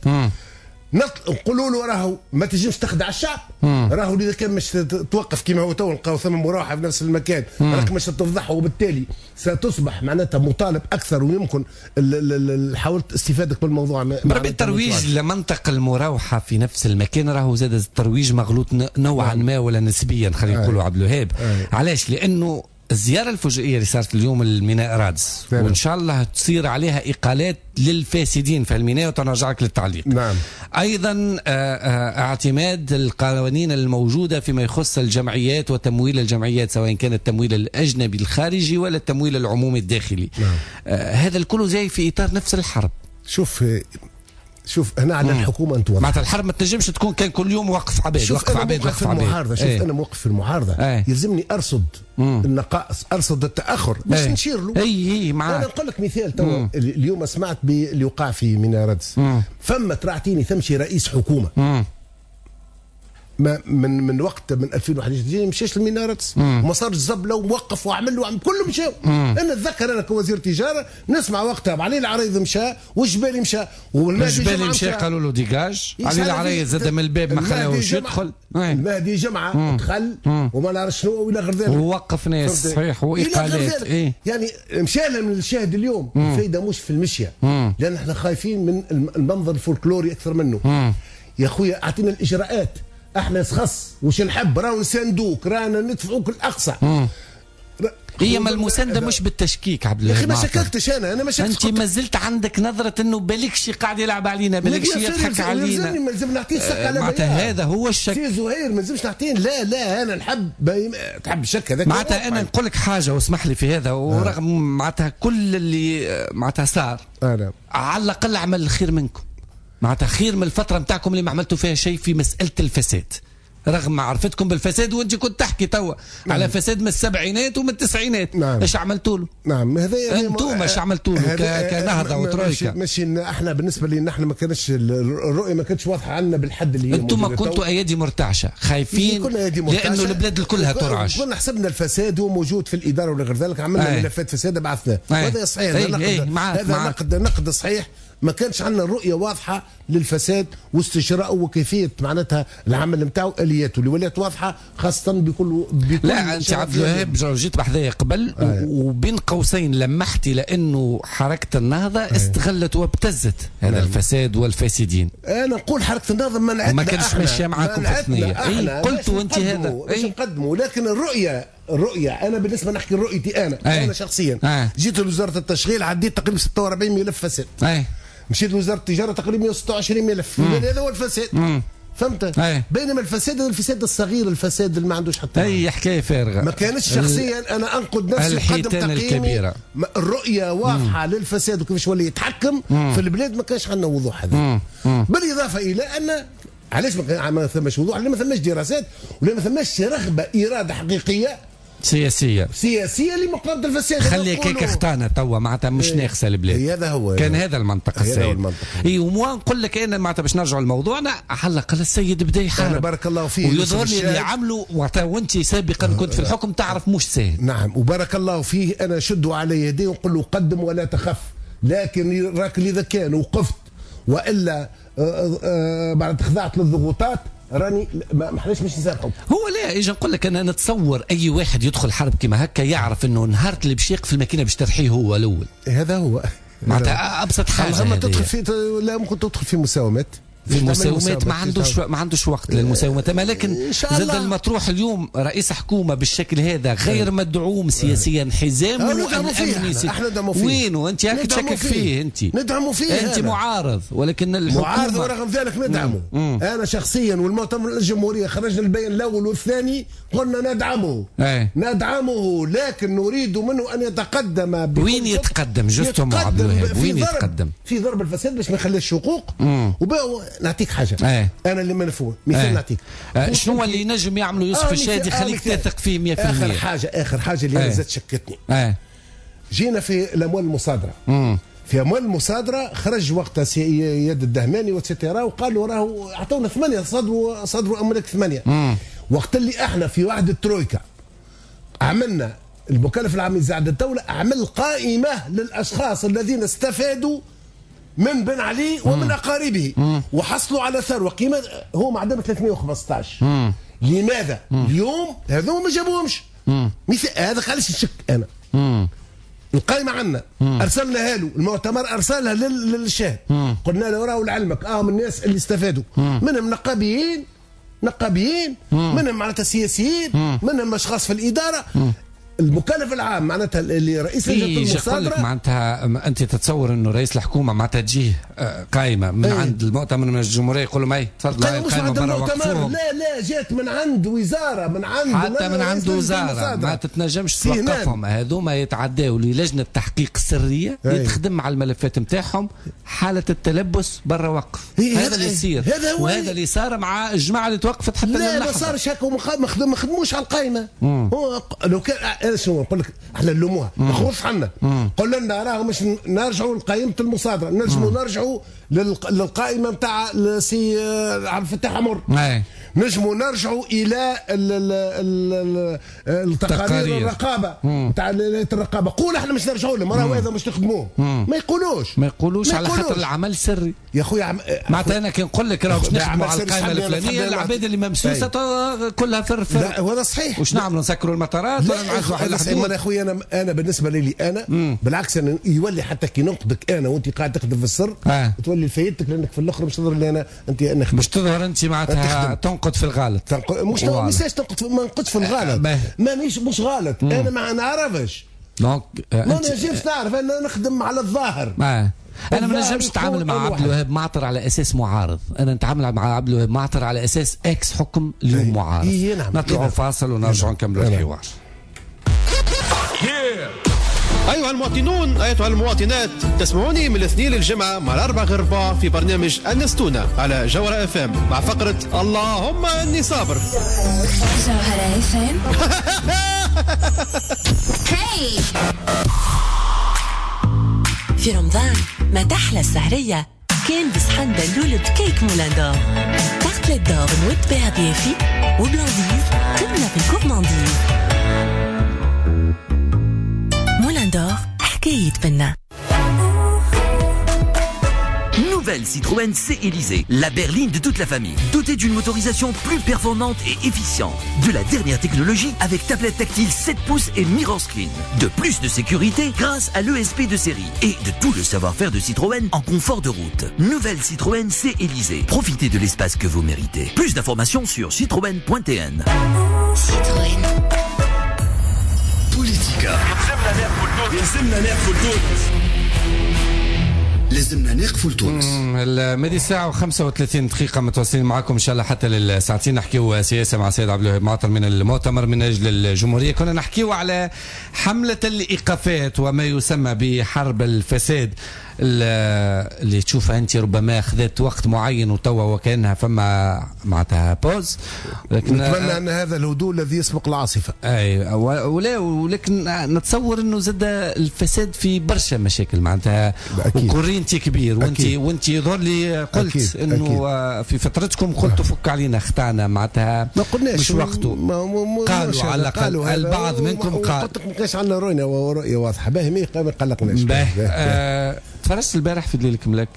نقولوا له راهو ما تجيش تخدع الشعب، راهو اذا كان مش توقف كما هو تو نلقاو ثم مراوحه في نفس المكان راك مش تفضحه، وبالتالي ستصبح معناتها مطالب اكثر، ويمكن حاولت استفادك بالموضوع. بربي الترويج لمنطق المراوحه في نفس المكان راهو زاد الترويج مغلوط نوعا ما ولا نسبيا، خلينا نقولوا عبد الوهاب. علاش؟ لانه الزيارة الفجائية اللي صارت اليوم الميناء رادس وإن شاء الله تصير عليها إقالات للفاسدين في الميناء، وتنرجع لك للتعليق. نعم. أيضا اعتماد القوانين الموجودة فيما يخص الجمعيات وتمويل الجمعيات، سواء كان التمويل الأجنبي الخارجي ولا التمويل العمومي الداخلي. نعم. هذا الكل جاي في إطار نفس الحرب. شوف شوف هنا على الحكومه انت معناتها الحرب ما تنجمش تكون كان كل يوم وقف عباد وقف عباد وقف عباد. شوف ايه. انا موقف في المعارضه ايه. يلزمني ارصد مم. النقائص، ارصد التاخر باش ايه. نشير له. اي اي معاك. انا نقول لك مثال تو اليوم سمعت باللي وقع في ميناء رادس، فما تراعتيني ثمشي رئيس حكومه مم. ما من من وقت من ألفين وواحد عشر مشاش للمينارتس وما صار الزبله ووقف وعمل وعمل كله مشاو. انا اتذكر انا كوزير تجاره نسمع وقتها علي العريض مشى والجبالي مشى والجبالي مشى قالوا له ديجاج، علي العريض زاد من الباب ما خلاوش يدخل، المهدي جمعه دخل وما نعرف شنو والى غير ذلك ووقف ناس صحيح واقالات. إيه؟ يعني مشى من الشاهد اليوم الفايده مش في المشيه، لان احنا خايفين من المنظر الفولكلوري اكثر منه. مم. يا خويا اعطينا الاجراءات، احنا سخص وش نحب راهو نساندوك رانا ندفعوك الاقصى. هي ما المسانده مش بالتشكيك عبد الله. يا اخي ما شككتش انا انا ما شككتش. انت ما زلت عندك نظره انه بالكش قاعد يلعب علينا، بالكش يضحك علينا. ما لازم نعطيه السك على معناتها هذا هو الشك. سي زهير ما لازمش نعطيه. لا لا انا نحب تحب الشك هذاك. معناتها انا نقول لك حاجه واسمح لي في هذا، ورغم معناتها كل اللي معناتها صار انا على الاقل عمل الخير منكم، معناتها خير من الفتره نتاعكم اللي ما عملتوا فيها شيء في مساله الفساد، رغم معرفتكم بالفساد. وانت كنت تحكي توا نعم. على فساد من السبعينات ومن التسعينات. نعم. ايش عملتوا له؟ نعم هذا انتم ايش عملتوا له كنهضه وترويكا؟ مش احنا بالنسبه لنا احنا ما كانش الرؤيه ما كانتش واضحه عنا بالحد اللي هي. انتم كنتوا ايادي مرتعشه خايفين لانه البلاد الكلها ترعش. كنا حسبنا الفساد هو موجود في الاداره ولا غير ذلك، عملنا ملفات فساد بعثناه. هذا صحيح. هذا نقد نقد صحيح ما كانش عندنا رؤيه واضحه للفساد واستشراء وكيفيه معناتها العمل نتاعو الياته اللي ولات واضحه خاصه بكل بكل لا انت عبد الوهاب جيت بحذايا قبل آه. وبين قوسين لمحتي لانه حركه النهضه آه. استغلت وابتزت هذا آه. الفساد والفاسدين. انا نقول حركه النهضه منعتنا ما كانش ماشيه معاكم في الثنيه اي قلت وانت هذا باش نقدموا لكن الرؤيه الرؤيه انا بالنسبه نحكي رؤيتي انا أي. انا شخصيا أي. جيت لوزاره التشغيل عديت تقريبا ستة وأربعين ملف فساد. أي. مشيت لوزاره التجاره تقريبا مئة وستة وعشرين ملف. هذا هو الفساد. مم. فهمت؟ أي. بينما الفساد الفساد الصغير الفساد اللي ما عندوش حتى اي حكايه فارغه. ما كانش شخصيا انا انقد نفسي الحيتان الكبيره. الرؤيه واضحه مم. للفساد وكيفاش ولي يتحكم مم. في البلاد ما كانش عندنا وضوح هذا. بالاضافه الى ان علاش ما ثماش وضوح؟ لان ما ثماش دراسات ولا ما ثماش رغبه اراده حقيقيه سياسيه سياسيه لمقاومه الفساد. خليك هيك اختانا توا معناتها مش ايه. ناقصه البلاد. هذا هو كان هذا المنطق السيد. اي وموا نقول لك انا معناتها باش نرجعوا لموضوعنا على الاقل السيد بدا يحارب. بارك الله فيه. ويظهر لي اللي عملوا وانت سابقا كنت في الحكم تعرف مش سهل. نعم وبارك الله فيه. انا شدوا على يديه ونقول له قدم ولا تخف، لكن راك اذا كان وقفت والا بعد خضعت للضغوطات راني ما حناش باش نسامحوك. هو لا يجي نقول لك انا نتصور اي واحد يدخل حرب كما هكا يعرف انه نهار اللي باش يقف الماكينه باش ترحيه هو الاول. هذا هو معناتها ابسط حاجه. ما تدخل في لا ممكن تدخل في مساومات في المساومات ما عندوش ما عندوش وقت للمساومات. ما لكن زاد المطروح اليوم رئيس حكومه بالشكل هذا غير مدعوم سياسيا حزام وامني. احنا ندعموا فيه. وينه انت هاك تشكك فيه انت؟ ندعموا فيه. انت معارض ولكن الحكومه معارض ورغم ذلك ندعمه. انا شخصيا والمؤتمر الجمهوريه خرجنا البيان الاول والثاني قلنا ندعمه. أي. ندعمه لكن نريد منه ان يتقدم. وين يتقدم جوستوم عبد الوهاب؟ وين يتقدم؟ في ضرب الفساد باش ما يخليش حقوق. نعطيك حاجه. أيه. انا اللي منفوه مثال أيه. نعطيك أه شنو اللي ينجم يعملوا يوسف آه الشادي يخليك آه تثق فيه مئة بالمئة؟ اخر حاجه اخر حاجه اللي أيه. زاد شكتني. أيه. جينا في الاموال المصادره. مم. في اموال المصادره خرج وقتها يد الدهماني وتستيرا وقالوا راهو اعطونا ثمانيه صدروا صدروا املاك ثمانيه. مم. وقت اللي احنا في وعد الترويكا عملنا المكلف العام لزعد الدوله عمل قائمه للاشخاص الذين استفادوا من بن علي ومن اقاربه وحصلوا على ثروه قيمه هو معدل ثلاثمئة وخمسطاش. مم. لماذا؟ مم. اليوم هذو ما جابوهمش. مثل هذا خليش نشك انا. مم. القائمه عندنا ارسلناها له المؤتمر ارسلها للشاهد. قلنا له راهو لعلمك اه من الناس اللي استفادوا مم. منهم نقابيين نقابيين مم. منهم معناتها سياسيين مم. منهم اشخاص في الاداره. مم. المكلف العام معناتها اللي رئيس لجنه المصادره معناتها انت تتصور انه رئيس الحكومه معناتها تجيه قائمه من ايه؟ عند المؤتمر من الجمهوريه يقول لهم اي تفضلوا هاي القائمه برا وقفوهم. لا لا جات من عند وزاره من عند حتى من عند وزاره ما تتنجمش توقفهم. هذوما يتعداوا للجنه تحقيق سريه اللي تخدم على الملفات نتاعهم حاله التلبس برا وقف. هذا اللي يصير وهذا اللي صار مع الجماعه اللي توقفت حتى لا ما صارش هكا ما خدموش على القائمه. هو لو كان شنو نقول لك احنا نلوموها ما نخوفش عنا. قلنا لنا راه مش نرجعوا لقائمه المصادره نجموا نرجعوا للقائمه نتاع السي عبد الفتاح عمر. نجموا نرجعوا الى التقارير الرقابه نتاع الرقابه. قول احنا مش نرجعوا لهم راهو هذا مش نخدموه. ما يقولوش ما يقولوش على خاطر العمل سري يا خويا. عم... معناتها انا كي نقول لك راهو باش نخدموا على القائمه الفلانيه العباد اللي ممسوسه كلها فرفر. لا هذا صحيح. واش نعملوا نسكروا المطارات ولا نعزوا على الحدود؟ يا خويا انا انا بالنسبه لي انا مم. بالعكس انا يولي حتى كي ننقدك انا وانت قاعد تخدم في السر آه. تولي فايدتك لانك في الاخر مش تظهر لي انا انت انا مش تظهر انت معناتها تنقد في الغالط. تنقد مش مش تنقد ما نقدش في الغالط. آه. مانيش مش غلط. مم. انا ما نعرفش دونك آه ما نجمش نعرف انا نخدم على الظاهر. آه. انا ما نجمش نتعامل مع عبد الوهاب معطر على اساس معارض. انا نتعامل مع عبد الوهاب معطر على اساس اكس حكم اليوم معارض. إيه نعم. نطلعوا إيه فاصل ونرجعوا نكملوا الحوار. أيها المواطنون أيتها المواطنات تسمعوني من الاثنين للجمعة مع الأربع غير ربع في برنامج النستونة على جوهرة اف ام مع فقرة اللهم إني صابر. جوهرة اف ام في رمضان ما تحلى السهرية كان بصحن بلولو بكيك مولاندور. تارتلت دور نوت بها بيافي وبلانديز تمنى في الكورمانديز. مولاندور حكاية بنا. Citroën C Élysée, la berline de toute la famille. Dotée d'une motorisation plus performante et efficiente. De la dernière technologie avec tablette tactile sept pouces et mirror screen. De plus de sécurité grâce à l'E S P de série. Et de tout le savoir-faire de Citroën en confort de route. Nouvelle Citroën C Élysée. Profitez de l'espace que vous méritez. Plus d'informations sur citroën point t n. Citroën. بوليتيكا يلزمنا نقفل تونس لازمنا نقفل تونس. المدي الساعة وخمسة وثلاثين دقيقة متواصلين معكم إن شاء الله حتى للساعتين. نحكيو سياسة مع سيد عبد الوهاب معطر من المؤتمر من أجل الجمهورية. كنا نحكيو على حملة الإيقافات وما يسمى بحرب الفساد اللي تشوفها أنت ربما أخذت وقت معين وتوا وكأنها فما معناتها بوز، لكن نتمنى أن هذا الهدوء الذي يسبق العاصفة. أي ولا ولكن نتصور أنه زاد الفساد في برشا مشاكل معناتها وكورينتي كبير، وأنت وأنت يظهر لي قلت أكيد. أنه أكيد. في فترتكم قلتوا فك علينا اختعنا معناتها ما قلناش مش وقته. ما ما قالوا على الأقل البعض منكم قال قلت لك ما كانش عندنا رؤية ورؤية واضحة باهي ما قلقناش. باهي تفرجت البارح في الليل كملك؟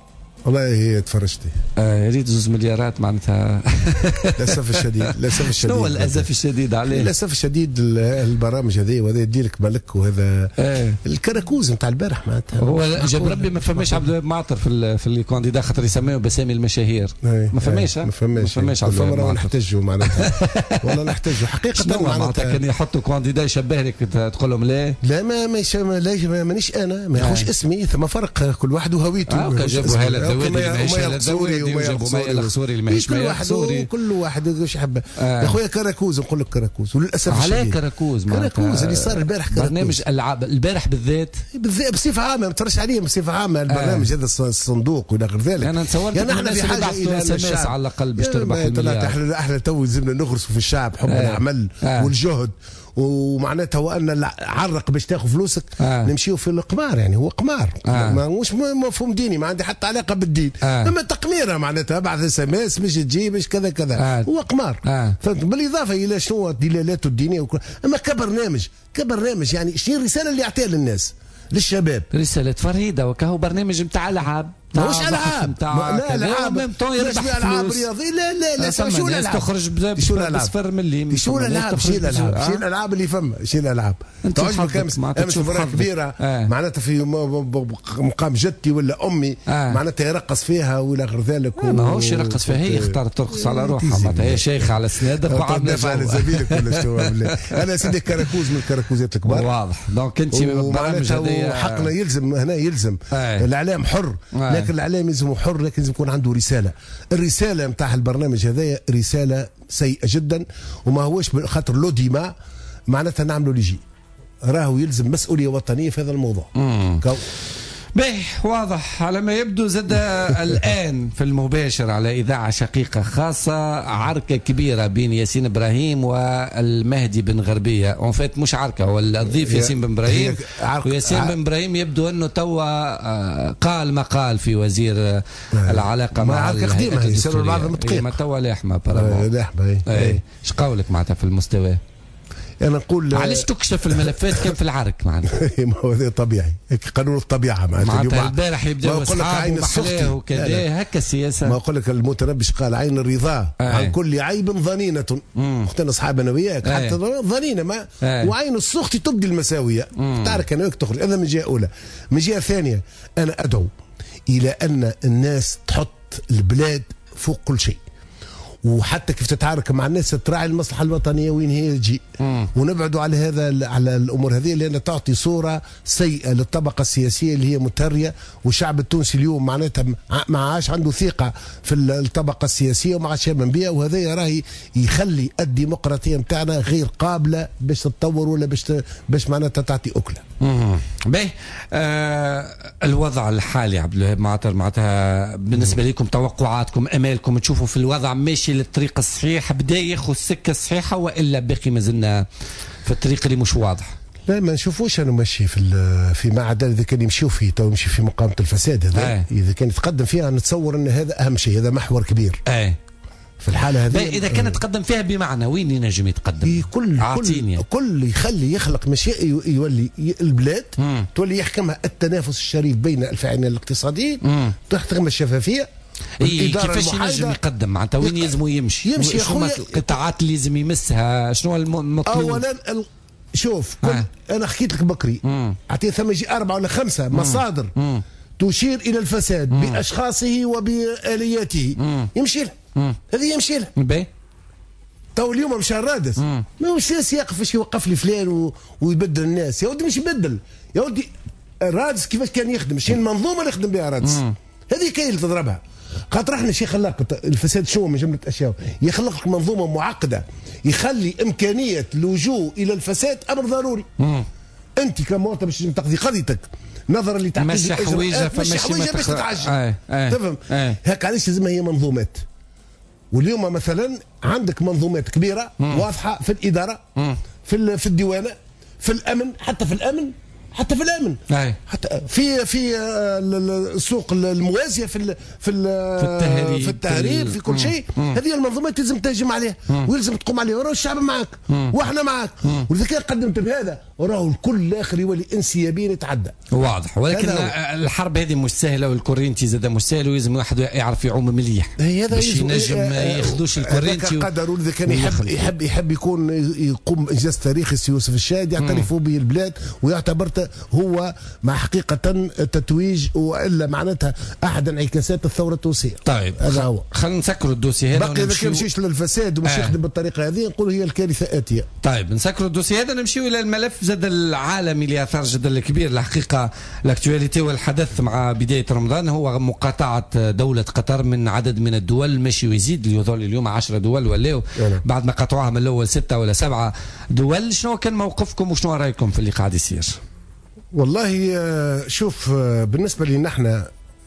والله تفرجتي. آه يريد زوز مليارات معناتها. للاسف الشديد للاسف الشديد. شنو الاسف الشديد عليه؟ للاسف الشديد البرامج هذه وهذا يديرك ملك وهذا آه. الكراكوز نتاع البارح معناتها هو جاب ربي ما فماش عبد الوهاب معطر في في الكانديدا خاطر يسميوه بسامي المشاهير. ما فماش ما فماش ما فماش عبد الوهاب معطر. نحتاجوا معناتها والله نحتاجوا حقيقه معناتها كان يحطوا كانديدا يشبه لك تقول لهم لا لا ما ما مانيش انا ما يخش اسمي ثم فرق كل واحد وهويته. اه جابوا هاله الذوادي الزوري وجابوا ماء الخسوري اللي ماهيش ماء الخسوري. كل واحد واش يحب يا خويا كراكوز نقول لك كراكوز وللاسف على كراكوز كراكوز اللي صار البارح كراكوز. برنامج العاب البارح بالذات بالذات بصفه عامه ما تفرجش عليه بصفه عامه البرنامج هذا الصندوق والى غير ذلك. انا تصورت يعني احنا في حاجه الى الشعب على الاقل باش تربح المليار. احنا احنا تو لازمنا نغرسوا في الشعب حب العمل والجهد ومعناتها وان عرق باش تاخذ فلوسك. آه. نمشيو في القمار يعني هو قمار. آه. ما مش مفهوم ديني ما عندي حتى علاقه بالدين. آه. اما تقميره معناتها بعض اس ام اس باش تجي باش كذا كذا. آه. هو قمار. آه. بالاضافه الى شنو دلالاته الدينيه وكل. اما كبرنامج كبرنامج يعني شنو الرساله اللي يعطيها للناس للشباب؟ رساله فريده وكهو برنامج نتاع العاب ماهوش العاب. لا العاب ميم طون يربح العاب رياضيه. لا لا لا شو الالعاب تخرج بصفر ملي شو الالعاب شي الالعاب شي الالعاب اللي فما شي الالعاب تعجبك امس امس مباراه كبيره آه. معناتها في مقام جدتي ولا امي آه. معناتها يرقص فيها ولا غير ذلك. آه ماهوش يرقص فيها هي اختارت ترقص على روحها معناتها هي شيخه على سنادك وعامله على زميلك ولا شنو. انا سيدي كراكوز من الكراكوزات الكبار واضح. دونك انت برامج هذه حقنا يلزم هنا يلزم آه. الاعلام حر آه. لكن الاعلام يلزم حر لكن لازم يكون عنده رساله. الرساله نتاع البرنامج هذايا رساله سيئه جدا وما هوش خاطر لو ديما معناتها نعملوا اللي يجي راهو يلزم مسؤوليه وطنيه في هذا الموضوع. باهي واضح على ما يبدو. زاد الآن في المباشر على إذاعة شقيقة خاصة عركة كبيرة بين ياسين إبراهيم والمهدي بن غربية. اون فيت مش عركة هو الضيف ياسين بن إبراهيم وياسين بن إبراهيم يبدو أنه توا قال ما قال في وزير العلاقة مع عركة قديمة يصيروا بعض متقيق ما توا لاحمة لاحمة. ايش قولك معناتها في المستوى؟ انا نقول علاش تكشف الملفات كان في العرك معناتها؟ ما هو هذا طبيعي قانون الطبيعه معناتها البارح يبداو اصحاب ومحلاه وكذا هكا السياسه. ما اقول لك المتنبش قال عين الرضا آه. عن كل عيب ظنينه. اختنا اصحاب انا وياك آه. حتى ظنينه ما آه. وعين السخط تبدي المساويه. تعرف انا وياك تخرج. هذا من جهه اولى. من جهه ثانيه انا ادعو الى ان الناس تحط البلاد فوق كل شيء وحتى كيف تتعارك مع الناس تراعي المصلحه الوطنيه وين هي تجي. ونبعدوا على هذا على الامور هذه لان تعطي صوره سيئه للطبقه السياسيه اللي هي متهريه والشعب التونسي اليوم معناتها ما عادش عنده ثقه في الطبقه السياسيه وما عادش يامن بها وهذا راهي يخلي الديمقراطيه نتاعنا غير قابله باش تتطور ولا باش باش معناتها تعطي اكله. باهي آه الوضع الحالي عبد الوهاب معطر معناتها بالنسبه لكم توقعاتكم امالكم تشوفوا في الوضع ماشي للطريق الصحيح بدا ياخذ السكه الصحيحه والا باقي مازلنا في الطريق اللي مش واضح؟ لا ما نشوفوش انا ماشي في في ما عدا اذا كان يمشيو فيه تو يمشي في مقامه الفساد هذا. آه. اذا كان يتقدم فيها نتصور ان هذا اهم شيء هذا محور كبير. آه. في الحاله هذه اذا كان يتقدم فيها بمعنى وين ينجم يتقدم؟ كل كل كل يخلي يخلق مشاكل، يولي البلاد مم. تولي يحكمها التنافس الشريف بين الفاعلين الاقتصاديين، تحترم الشفافيه. إيه كيفاش ينجم يقدم معناتها وين يلزم يمشي؟ يمشي شنو القطاعات اللي لازم يمسها؟ شنو المطلوب؟ اولا ال... شوف آه. انا حكيت لك بكري اعطيه ثم يجي اربعه ولا خمسه مم. مصادر مم. تشير الى الفساد مم. باشخاصه وبالياته يمشي له، هذه يمشي له. تو اليوم مشى الرادس ما هو سياسي يقف يوقف لي فلان و... ويبدل الناس. يا ودي مش يبدل يا ودي، الرادس كيفاش كان يخدم؟ مش المنظومه اللي يخدم بها الرادس، هذه كاين اللي تضربها. خاطر احنا شي خلق الفساد شو من جمله اشياء، يخلق لك منظومه معقده يخلي امكانيه اللجوء الى الفساد امر ضروري. مم. انت كمواطن باش تقضي قضيتك نظرا لتعقيد ماشي حويجه ماشي حويجه باش تتعجل. آه. آه. تفهم؟ آه. هيك علاش لازم هي منظومات. واليوم مثلا عندك منظومات كبيره مم. واضحه في الاداره مم. في في الديوانه في الامن، حتى في الامن حتى في الامن أي. حتى في في السوق الموازيه في ال في ال في التهريب في, التهريب في كل شيء. هذه المنظومات لازم تهجم عليها مم. ويلزم تقوم عليها، وراه الشعب معك مم. واحنا معك. ولذا كان قدمت بهذا وراه الكل الاخر يولي انسيابيا يتعدى واضح. ولكن الحرب هذه مش سهله والكورينتي زاد مش سهل، ولازم واحد يعرف يعوم مليح باش ينجم ما ياخذوش الكورينتي قدر. ولذا كان يحب يحب يحب يكون يقوم انجاز تاريخي سي يوسف الشاهد يعترفوا به البلاد ويعتبر هو مع حقيقة تتويج والا معناتها احد انعكاسات الثورة التونسية. طيب هذا هو. خلينا نسكروا الدوسي هذا باقي اذا كان مشيش للفساد ومش آه. يخدم بالطريقة هذه نقول هي الكارثة آتية. طيب نسكروا الدوسي هذا نمشيو الى الملف زاد العالمي اللي اثار جدل كبير الحقيقة. الاكتواليتي والحدث مع بداية رمضان هو مقاطعة دولة قطر من عدد من الدول ماشي ويزيد، يظل اليوم عشرة دول ولاو بعد ما قطعوها من الاول ستة ولا سبعة دول. شنو كان موقفكم وشنو رايكم في اللي قاعد يصير؟ والله شوف بالنسبه لنا احنا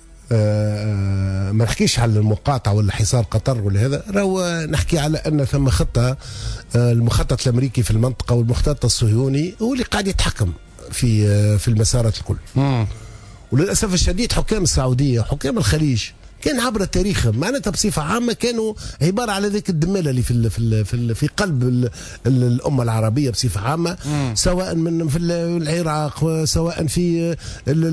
ما نحكيش على المقاطعه ولا حصار قطر ولا هذا، راهو نحكي على ان ثم خطه المخطط الامريكي في المنطقه والمخطط الصهيوني هو اللي قاعد يتحكم في في المسارات الكل. مم. وللاسف الشديد حكام السعوديه وحكام الخليج كان عبر تاريخهم معناتها بصفه عامه كانوا عباره على ذيك الدماله اللي في في في, في قلب ال ال الامه العربيه بصفه عامه، مم. سواء من في العراق سواء في ال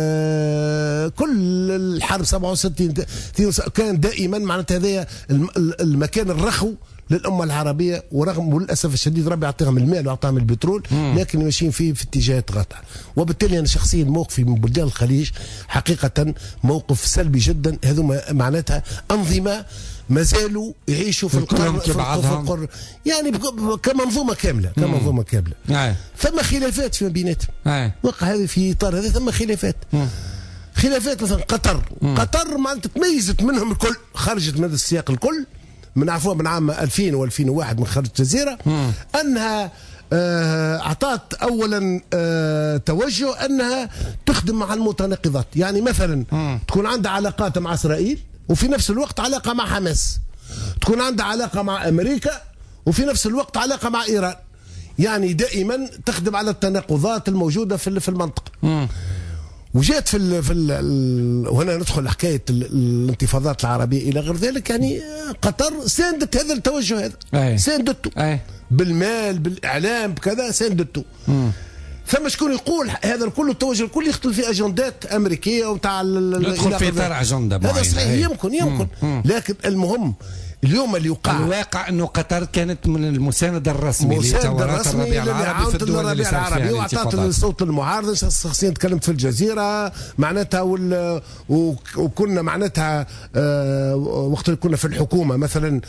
ال كل الحرب سبعة وستين كان دائما معناتها هذا المكان الرخو للامه العربيه، ورغم وللاسف الشديد ربي يعطيهم المال ويعطيهم البترول مم. لكن ماشيين فيه في اتجاهات غلطه. وبالتالي انا شخصيا موقفي من بلدان الخليج حقيقه موقف سلبي جدا. هذو معناتها انظمه ما زالوا يعيشوا في القرن في القرن يعني كمنظومه كامله كمنظومه كامله. آه. ثم خلافات فيما بيناتهم. آه. وقع هذه في اطار هذا ثم خلافات. مم. خلافات مثلا قطر مم. قطر معناتها تميزت منهم الكل، خرجت من هذا السياق الكل من عفوا من عام ألفين وألفين وواحد من خارج الجزيرة مم. أنها أعطت أولا آه توجه أنها تخدم مع المتناقضات. يعني مثلا مم. تكون عندها علاقات مع إسرائيل وفي نفس الوقت علاقة مع حماس، تكون عندها علاقة مع أمريكا وفي نفس الوقت علاقة مع إيران. يعني دائما تخدم على التناقضات الموجودة في في المنطقة. مم. وجات في ال في ال وهنا ندخل حكايه الانتفاضات العربيه الى غير ذلك. يعني قطر ساندت هذا التوجه هذا، ساندته بالمال بالاعلام بكذا ساندته. ثم شكون يقول هذا الكل التوجه الكل يدخل في اجندات امريكيه وتاع يدخل في اطار اجنده معينه. هذا صحيح يمكن يمكن مم. لكن المهم اليوم اللي وقع الواقع انه قطر كانت من المساند الرسمي لثورات الربيع العربي في الدول اللي صار فيها واعطت الصوت المعارض. شخصيا تكلمت في الجزيره معناتها وكنا معناتها آه وقت اللي كنا في الحكومه مثلا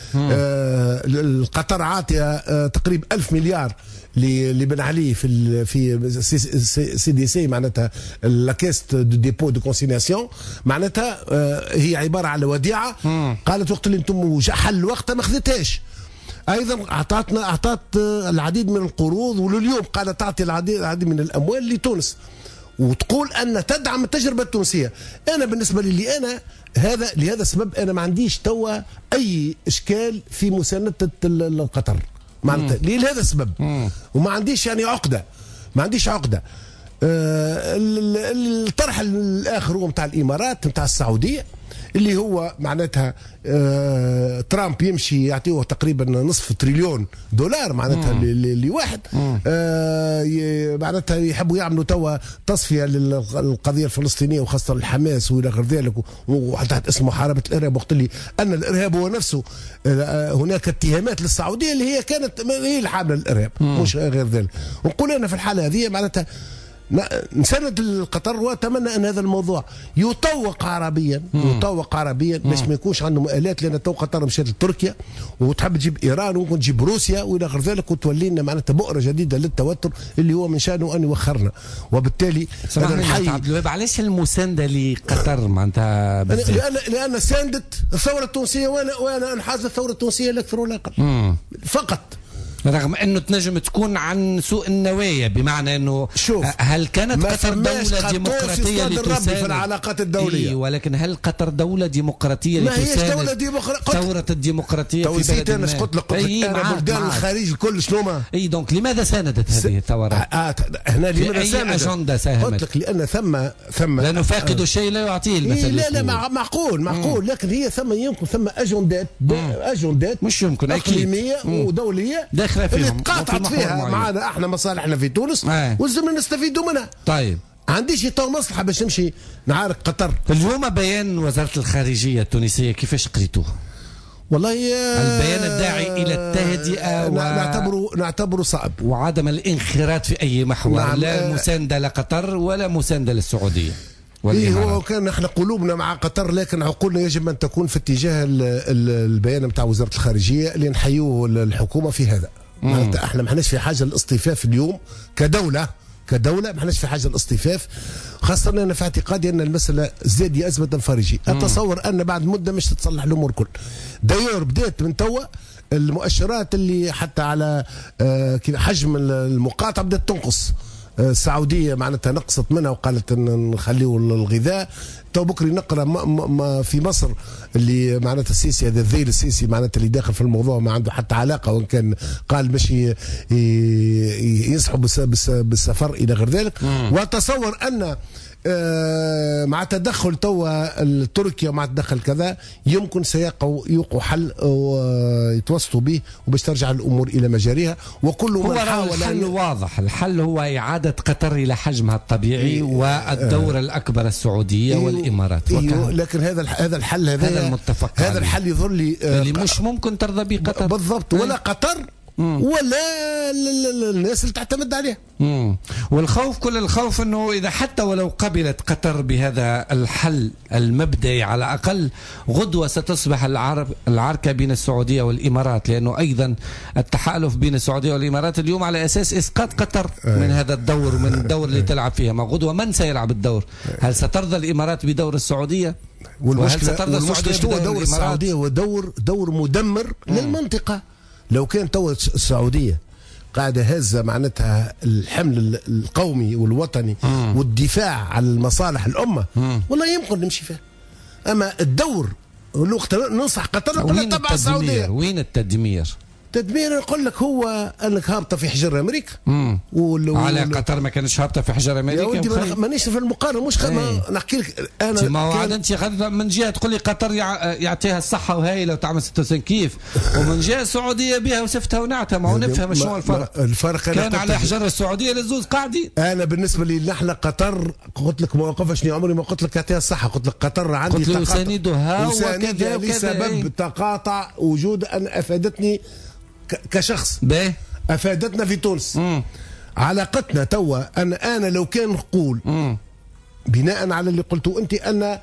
آه قطر عاطيه آه تقريبا ألف مليار لبن علي في في سي دي سي معناتها لاكيس دو ديبو دو كونسيناسيون معناتها هي عباره على وديعه. قالت وقت اللي انتم حل وقتها ما خذتهاش. ايضا اعطتنا اعطت العديد من القروض ولليوم قالت تعطي العديد العديد من الاموال لتونس وتقول ان تدعم التجربه التونسيه. انا بالنسبه لي انا هذا لهذا السبب انا ما عنديش توا اي اشكال في مسانده قطر معناتها لهذا السبب. وما عنديش يعني عقده ما عنديش عقده آه الطرح الاخر هو نتاع الامارات نتاع السعوديه، اللي هو معناتها آه ترامب يمشي يعطيه تقريبا نصف تريليون دولار معناتها لواحد آه معناتها يحبوا يعملوا توا تصفيه للقضيه الفلسطينيه وخاصه الحماس والى غير ذلك، وحتى تحت اسم محاربه الارهاب، وقت اللي ان الارهاب هو نفسه آه هناك اتهامات للسعوديه اللي هي كانت هي اللي حامله الارهاب مش غير ذلك. ونقول انا في الحاله هذه معناتها نسند القطر، واتمنى ان هذا الموضوع يطوق عربيا مم. يطوق عربيا باش ما يكونش عنده مآلات، لان تو قطر مشات لتركيا وتحب تجيب ايران وممكن تجيب روسيا والى غير ذلك، وتولي لنا معناتها بؤره جديده للتوتر اللي هو من شانه ان يوخرنا. وبالتالي انا عبد الوهاب علاش المسانده لقطر معناتها لان لان ساندت الثوره التونسيه، وانا وانا انحاز الثوره التونسيه لا اكثر ولا اقل فقط، رغم انه تنجم تكون عن سوء النوايا، بمعنى انه شوف هل كانت قطر دوله ديمقراطيه لتساند في العلاقات الدوليه؟ إيه، ولكن هل قطر دوله ديمقراطيه ما لتساند؟ ما هيش دوله ديمقراطيه. ثوره الديمقراطيه في بلد انا قلت لك انا بلدان الخارج الكل شنو ما اي دونك لماذا ساندت هذه الثورات؟ آه هنا لماذا ساندت؟ اي اجنده ساهمت؟ قلت لك لان ثم ثم لانه فاقد الشيء لا يعطيه المثل. إيه لا لا معقول معقول مم. لكن هي ثم يمكن ثم اجندات اجندات مش يمكن اقليميه ودوليه داخله فيهم قاطعت فيها معنا احنا مصالحنا في تونس آه. ولازمنا نستفيدوا منها. طيب عنديش تو مصلحه باش نمشي نعارك قطر. اليوم بيان وزاره الخارجيه التونسيه كيفاش قريتوه؟ والله البيان الداعي الى التهدئه و... نعتبره نعتبره صعب وعدم الانخراط في اي محور. نعم. لا مسانده لقطر ولا مسانده للسعوديه. إيه هو كان احنا قلوبنا مع قطر، لكن عقولنا يجب ان تكون في اتجاه البيان نتاع وزاره الخارجيه اللي نحيوه الحكومه في هذا. معناتها احنا ما احناش في حاجه للاصطفاف اليوم كدوله كدوله ما احناش في حاجه للاصطفاف، خاصه انا في اعتقادي ان المساله زاد ازمه خارجيه. اتصور ان بعد مده مش تتصلح الامور كل. دايور بدات من توا المؤشرات اللي حتى على حجم المقاطعه بدات تنقص. السعوديه معناتها نقصت منها وقالت ان نخليوا الغذاء. تو بكري نقرا ما ما في مصر اللي معناتها السيسي هذا الذيل السيسي معناتها اللي داخل في الموضوع ما عنده حتى علاقه، وان كان قال باش يسحب بالسفر الى غير ذلك. وتصور ان آه مع تدخل توا تركيا مع تدخل كذا يمكن سيقوا يوقوا حل ويتوسطوا به وباش ترجع الامور الى مجاريها. وكل من حاول الحل واضح، الحل هو اعاده قطر الى حجمها الطبيعي إيه والدور آه الاكبر السعوديه إيه والامارات. إيه لكن هذا هذا الحل هذا هذا المتفق هذا عليه. الحل يظل لي آه اللي مش ممكن ترضى به قطر بالضبط، ولا قطر مم. ولا الناس اللي تعتمد عليها. مم. والخوف كل الخوف انه اذا حتى ولو قبلت قطر بهذا الحل المبدئي على الاقل غدوه ستصبح العرب العركه بين السعوديه والامارات، لانه ايضا التحالف بين السعوديه والامارات اليوم على اساس اسقاط قطر من هذا الدور ومن الدور اللي تلعب فيها. ما غدوه من سيلعب الدور؟ هل سترضى الامارات بدور السعوديه؟ وهل سترضى السعوديه بدور دور السعوديه؟ ودور دور مدمر مم. للمنطقه. لو كان تو السعوديه قاعده هزه معناتها الحمل القومي والوطني مم. والدفاع عن المصالح الامه مم. والله يمكن نمشي فيها. اما الدور الوقت ننصح قطر ولا تبع السعوديه. وين التدمير؟ تدمير نقول لك هو انك هابطه في حجر امريكا. وال... على قطر ما كانش هابطه في حجر امريكا. يا ودي مانيش في المقارنه مش خدمه نحكي لك انا. ما هو عاد انت من جهه تقول لي قطر يعطيها الصحه وهايله وتعمل ستة وستين كيف، ومن جهه السعوديه بها وسفتها ونعتها. ما هو نفهم شنو الفرق. الفرق كان على حجر السعوديه للزوز قاعدين. انا بالنسبه لي نحن قطر قلت لك موقفش عمري ما قلت لك يعطيها الصحه، قلت لك قطر عندي قلت له اساندها وكذا لسبب تقاطع وجود ان افادتني كشخص باهي افادتنا في تونس. مم. علاقتنا توا ان انا لو كان نقول مم. بناء على اللي قلته انت ان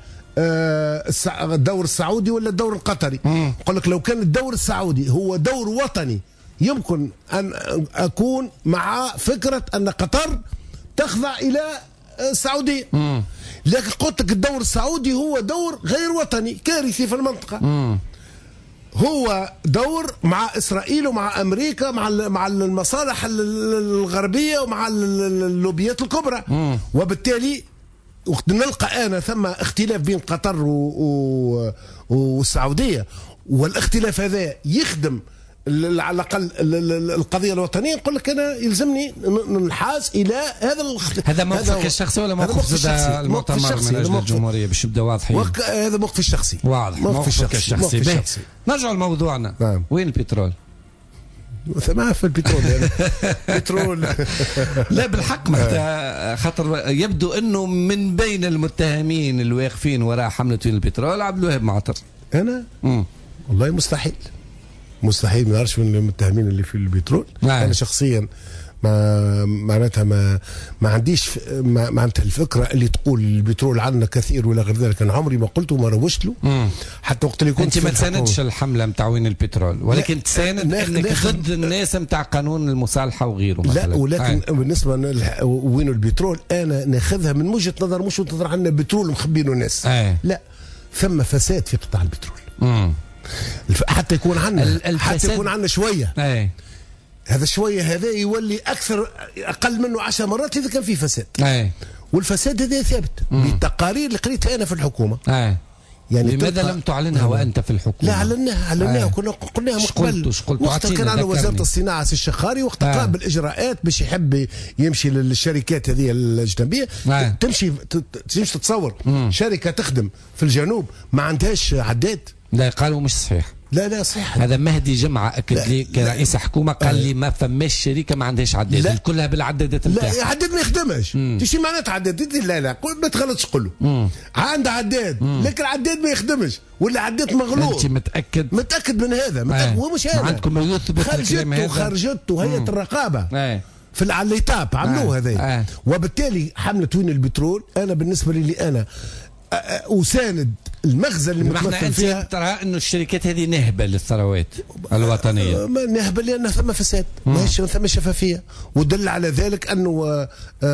الدور السعودي ولا الدور القطري، نقول لك لو كان الدور السعودي هو دور وطني يمكن ان اكون مع فكره ان قطر تخضع الى السعوديه. مم. لكن قلت لك الدور السعودي هو دور غير وطني كارثي في المنطقه. مم. هو دور مع اسرائيل ومع امريكا مع مع المصالح الغربيه ومع اللوبيات الكبرى. مم. وبالتالي وقت نلقى انا ثم اختلاف بين قطر و... و... والسعوديه، والاختلاف هذا يخدم على الاقل القضيه الوطنيه، نقول لك انا يلزمني ننحاز الى هذا الخ... هذا موقفك الشخصي ولا موقف زاد المؤتمر من اجل الجمهوريه باش يبدا واضحين؟ وك... هذا موقفي الشخصي. واضح موقفك الشخصي, الشخصي. الشخصي. نرجع لموضوعنا. نعم. وين البترول؟ ما في البترول يعني. بترول لا بالحق خاطر يبدو انه من بين المتهمين الواقفين وراء حمله البترول عبد الوهاب معطر. انا؟ مم. والله مستحيل مستحيل ما نعرفش من المتهمين اللي في البترول. نعم. انا شخصيا ما معناتها ما ما عنديش ما معناتها الفكره اللي تقول البترول عندنا كثير ولا غير ذلك. انا عمري ما قلته وما روجت له. مم. حتى وقت اللي كنت انت ما تساندش الحمله نتاع وين البترول، ولكن تساند انك ضد الناس نتاع قانون المصالحه وغيره مثلا. لا ولكن آه. بالنسبه وين البترول انا ناخذها من وجهه نظر مش وجهه نظر عندنا بترول مخبينه الناس. آه. لا ثم فساد في قطاع البترول. مم. حتى يكون عندنا حتى يكون عندنا شويه. آه. هذا شويه هذا يولي اكثر اقل منه عشر مرات اذا كان في فساد. آه. والفساد هذا ثابت بالتقارير اللي قريتها انا في الحكومه. آه. يعني لماذا لم تعلنها آه. وانت في الحكومه؟ لا علناها علناها آه. كنا قلناها من قبل. وقت كان على وزاره الصناعه سي الشخاري وقت آه. قام بالاجراءات باش يحب يمشي للشركات هذه الاجنبيه. آه. تمشي تمشي تتصور مم. شركه تخدم في الجنوب ما عندهاش عداد. لا قالوا مش صحيح. لا لا صحيح. هذا مهدي جمعة أكد لي كرئيس حكومة قال لي ما فماش شركة ما عندهاش عداد كلها بالعدادات نتاعها. لا عداد ما يخدمش. تشي معناتها عداد؟ لا لا ما تغلطش قول له عنده عداد لكن العداد ما يخدمش ولا عداد مغلوط. أنت متأكد؟ متأكد من هذا متأكد. آه. ومش هذا عندكم ما يثبت الكلام هذا؟ خرجته هيئة الرقابة آه. في العليتاب عملوه هذا. آه. وبالتالي حملة وين البترول أنا بالنسبة لي أنا أساند المغزى اللي متمثل فيها. ترى انه الشركات هذه نهبه للثروات الوطنيه. ما نهبه لان ثم فساد ماهيش ثم شفافيه. ودل على ذلك انه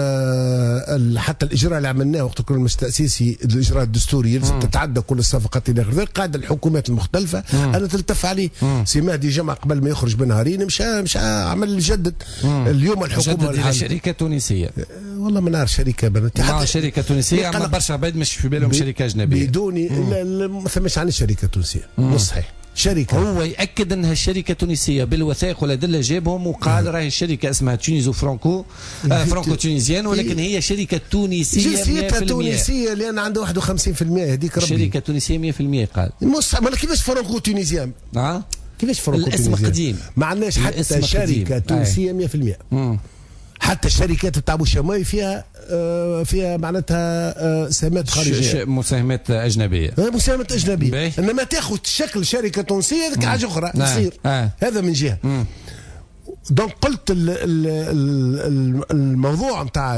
آه حتى الاجراء اللي عملناه وقت كل المجلس التاسيسي الاجراء الدستوري يلزم تتعدى كل الصفقات الى غير ذلك. قاعده الحكومات المختلفه مم. انا تلتف عليه. سي مهدي جمع قبل ما يخرج بنهارين مشى مشى عمل يجدد. مم. اليوم الحكومه جدد شركه تونسيه. والله ما نعرف شركه بنتي حتى شركه تونسيه اما برشا عباد مش في بالهم شركه اجنبيه بدوني ما ثماش عندي شركه تونسيه. مش صحيح شركه. هو ياكد انها الشركه تونسيه بالوثائق والادله جابهم وقال راهي الشركه اسمها تونيزو فرانكو آه فرانكو تونيزيان ولكن هي شركه تونسيه جنسيتها تونسيه لان عندها واحد وخمسين بالمئة هذيك ربي. شركه تونسيه مية بالمئة قال. ولا كيفاش فرانكو تونسيان؟ اه كيفاش فرانكو تونسيان؟ الاسم قديم ما عندناش حتى شركه تونسيه مية بالمئة. مم. حتى الشركات بتاع ابو شماي فيها آه فيها معناتها آه سهامات خارجيه مساهمات اجنبيه مساهمات اجنبيه انما تاخذ شكل شركه تونسيه هذيك حاجه اخرى تصير. آه. هذا من جهه. دونك قلت ال ال ال الموضوع نتاع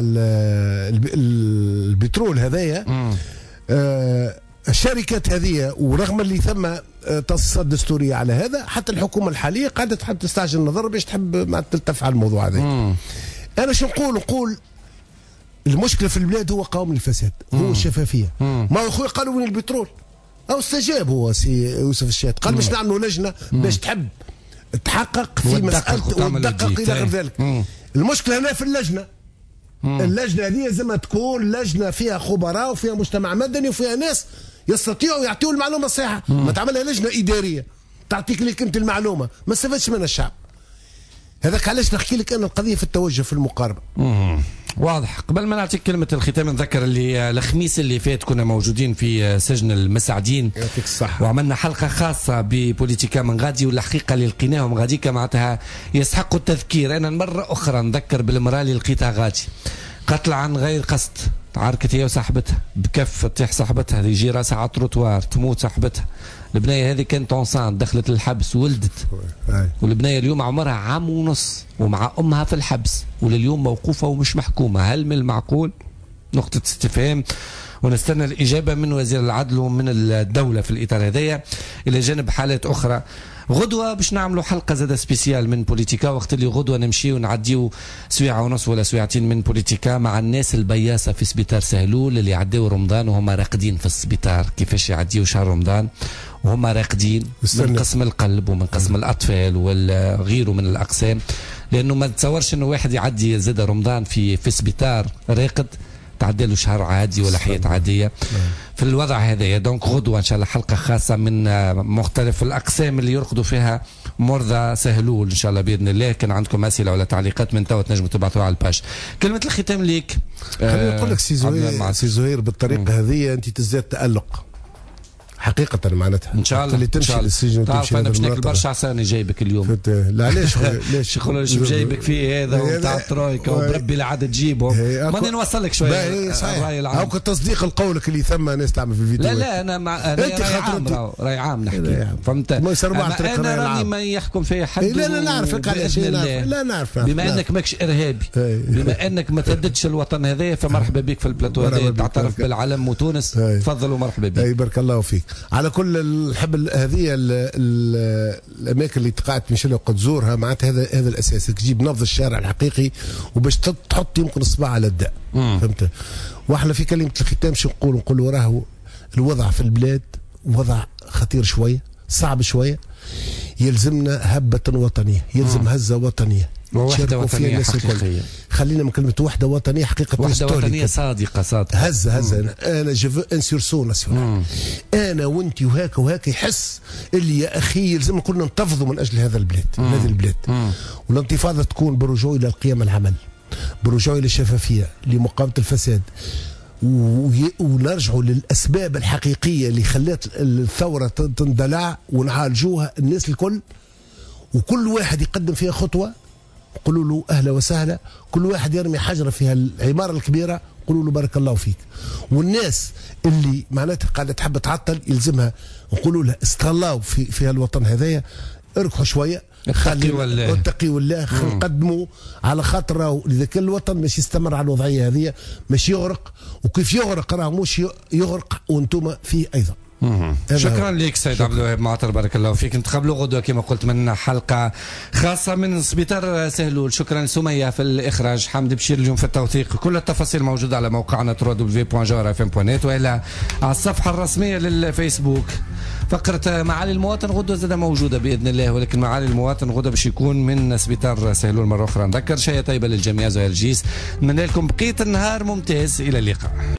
البترول هذايا آه الشركات هذه ورغم اللي ثم تصصيصات دستوريه على هذا حتى الحكومه الحاليه قاعده تحب تستعجل النظر باش تحب ما تلتف على الموضوع هذا. انا شو نقول نقول المشكله في البلاد هو قوام الفساد هو الشفافيه. ما هو خويا قالوا وين البترول او استجاب هو سي يوسف الشات قال باش نعملوا لجنه باش تحب تحقق في مساله وتدقق الى غير ذلك. مم. المشكله هنا في اللجنه. مم. اللجنه هذه لازم تكون لجنه فيها خبراء وفيها مجتمع مدني وفيها ناس يستطيعوا يعطيوا المعلومه الصحيحه. ما تعملها لجنه اداريه تعطيك لك انت المعلومه ما استفادش منها الشعب. هذاك علاش نحكي لك انا القضيه في التوجه في المقاربه. مم. واضح. قبل ما نعطيك كلمه الختام نذكر اللي الخميس اللي فات كنا موجودين في سجن المساعدين يعطيك الصحه وعملنا حلقه خاصه ببوليتيكا من غادي والحقيقه اللي لقيناهم غاديكا معناتها يستحقوا التذكير. انا مره اخرى نذكر بالمراه اللي لقيتها غادي قتل عن غير قصد تعاركت هي وصاحبتها بكف تطيح صاحبتها يجي راسها على التروتوار تموت صاحبتها. البنيه هذه كانت اونسان دخلت للحبس ولدت والبنيه اليوم عمرها عام ونص ومع امها في الحبس ولليوم موقوفه ومش محكومه. هل من المعقول؟ نقطه استفهام ونستنى الاجابه من وزير العدل ومن الدوله في الاطار هذايا الى جانب حالات اخرى. غدوه باش نعملوا حلقه زاده سبيسيال من بوليتيكا وقت اللي غدوه نمشيو ونعديو سويعه ونص ولا سويعتين من بوليتيكا مع الناس البياسه في سبيطار سهلول اللي عداو رمضان وهم راقدين في السبيطار كيفاش يعديو شهر رمضان وهم راقدين من قسم القلب ومن قسم الاطفال وغيره من الاقسام لانه ما تصورش انه واحد يعدي زاد رمضان في في سبيطار راقد يتعدى له شهر عادي ولا حياة عادية في الوضع هذا. دونك غدوة إن شاء الله حلقة خاصة من مختلف الأقسام اللي يرقدوا فيها مرضى سهلول إن شاء الله بإذن الله. كان عندكم أسئلة ولا تعليقات من توا تنجموا تبعثوها على الباش. كلمة الختام ليك. خليني نقول لك سي زهير، سي زهير بالطريقة هذه أنت تزداد تألق حقيقة معناتها ان شاء الله. اللي تمشي للسجن تعرف انا باش ناكل برشا عصاني جايبك اليوم. لا ليش ليش يقولوا ليش جايبك فيه هذا وبتاع الترويكا وبربي العدد تجيبهم. ماني نوصل لك شويه الراي العام او كتصديق لقولك اللي ثم ناس تعمل في الفيديو. لا لا انا مع انا راي عام راي عام نحكي فهمت. انا راني ما يحكم فيا حد. لا لا نعرف لك على شيء. لا نعرف بما انك ماكش ارهابي، بما انك ما تهددش الوطن هذا، فمرحبا بك في البلاتو هذا تعترف بالعلم وتونس. تفضل ومرحبا بك. اي بارك الله فيك. على كل نحب هذه الاماكن اللي تقعت مش قد تزورها معناتها هذا هذا الاساس، تجيب نبض الشارع الحقيقي وباش تحط يمكن اصبع على الداء. فهمت. واحنا في كلمه الختام شو نقول؟ نقول راه الوضع في البلاد وضع خطير شويه، صعب شويه، يلزمنا هبه وطنيه، يلزم مم. هزه وطنيه وحده وطنيه حقيقيه. خلينا من كلمه وحده وطنيه حقيقه، وحده وطنيه صادقه صادقه. هزه هزه مم. انا جو انسيرسون ناسيونال، انا وانت وهاك وهاك يحس اللي يا اخي يلزمنا كلنا ننتفضوا من اجل هذا البلاد، هذه البلاد. مم. والانتفاضه تكون برجوع الى القيم العمل، برجوع الى الشفافيه لمقاومه الفساد، ونرجعوا للاسباب الحقيقيه اللي خلت الثوره تندلع ونعالجوها الناس الكل، وكل واحد يقدم فيها خطوه قولوا له اهلا وسهلا، كل واحد يرمي حجره فيها العماره الكبيره قولوا له بارك الله فيك. والناس اللي معناتها قاعده تحب تعطل يلزمها نقولوا لها استغلاوا في في الوطن هذايا، اركحوا شويه، اتقي والله اتقي والله، نقدموا على خاطر راهو اذا كان الوطن مش يستمر على الوضعيه هذه مش يغرق، وكيف يغرق راه مش يغرق وانتم فيه ايضا. شكرا لك سيد عبد الوهاب معطر، بارك الله فيك. نتقابلوا غدوه كما قلت من حلقه خاصه من سبيطار سهلول. شكرا لسميه في الاخراج، حمد بشير اليوم في التوثيق. كل التفاصيل موجوده على موقعنا دبليو دبليو دبليو بوان جوهر اف ام بوان نت والى على الصفحه الرسميه للفيسبوك. فقره معالي المواطن غدوه زاد موجوده باذن الله، ولكن معالي المواطن غدوه باش يكون من سبيطار سهلول مره اخرى. نذكر شيء طيبه للجميع. زهير الجيس، نتمنى لكم بقيه النهار ممتاز، الى اللقاء.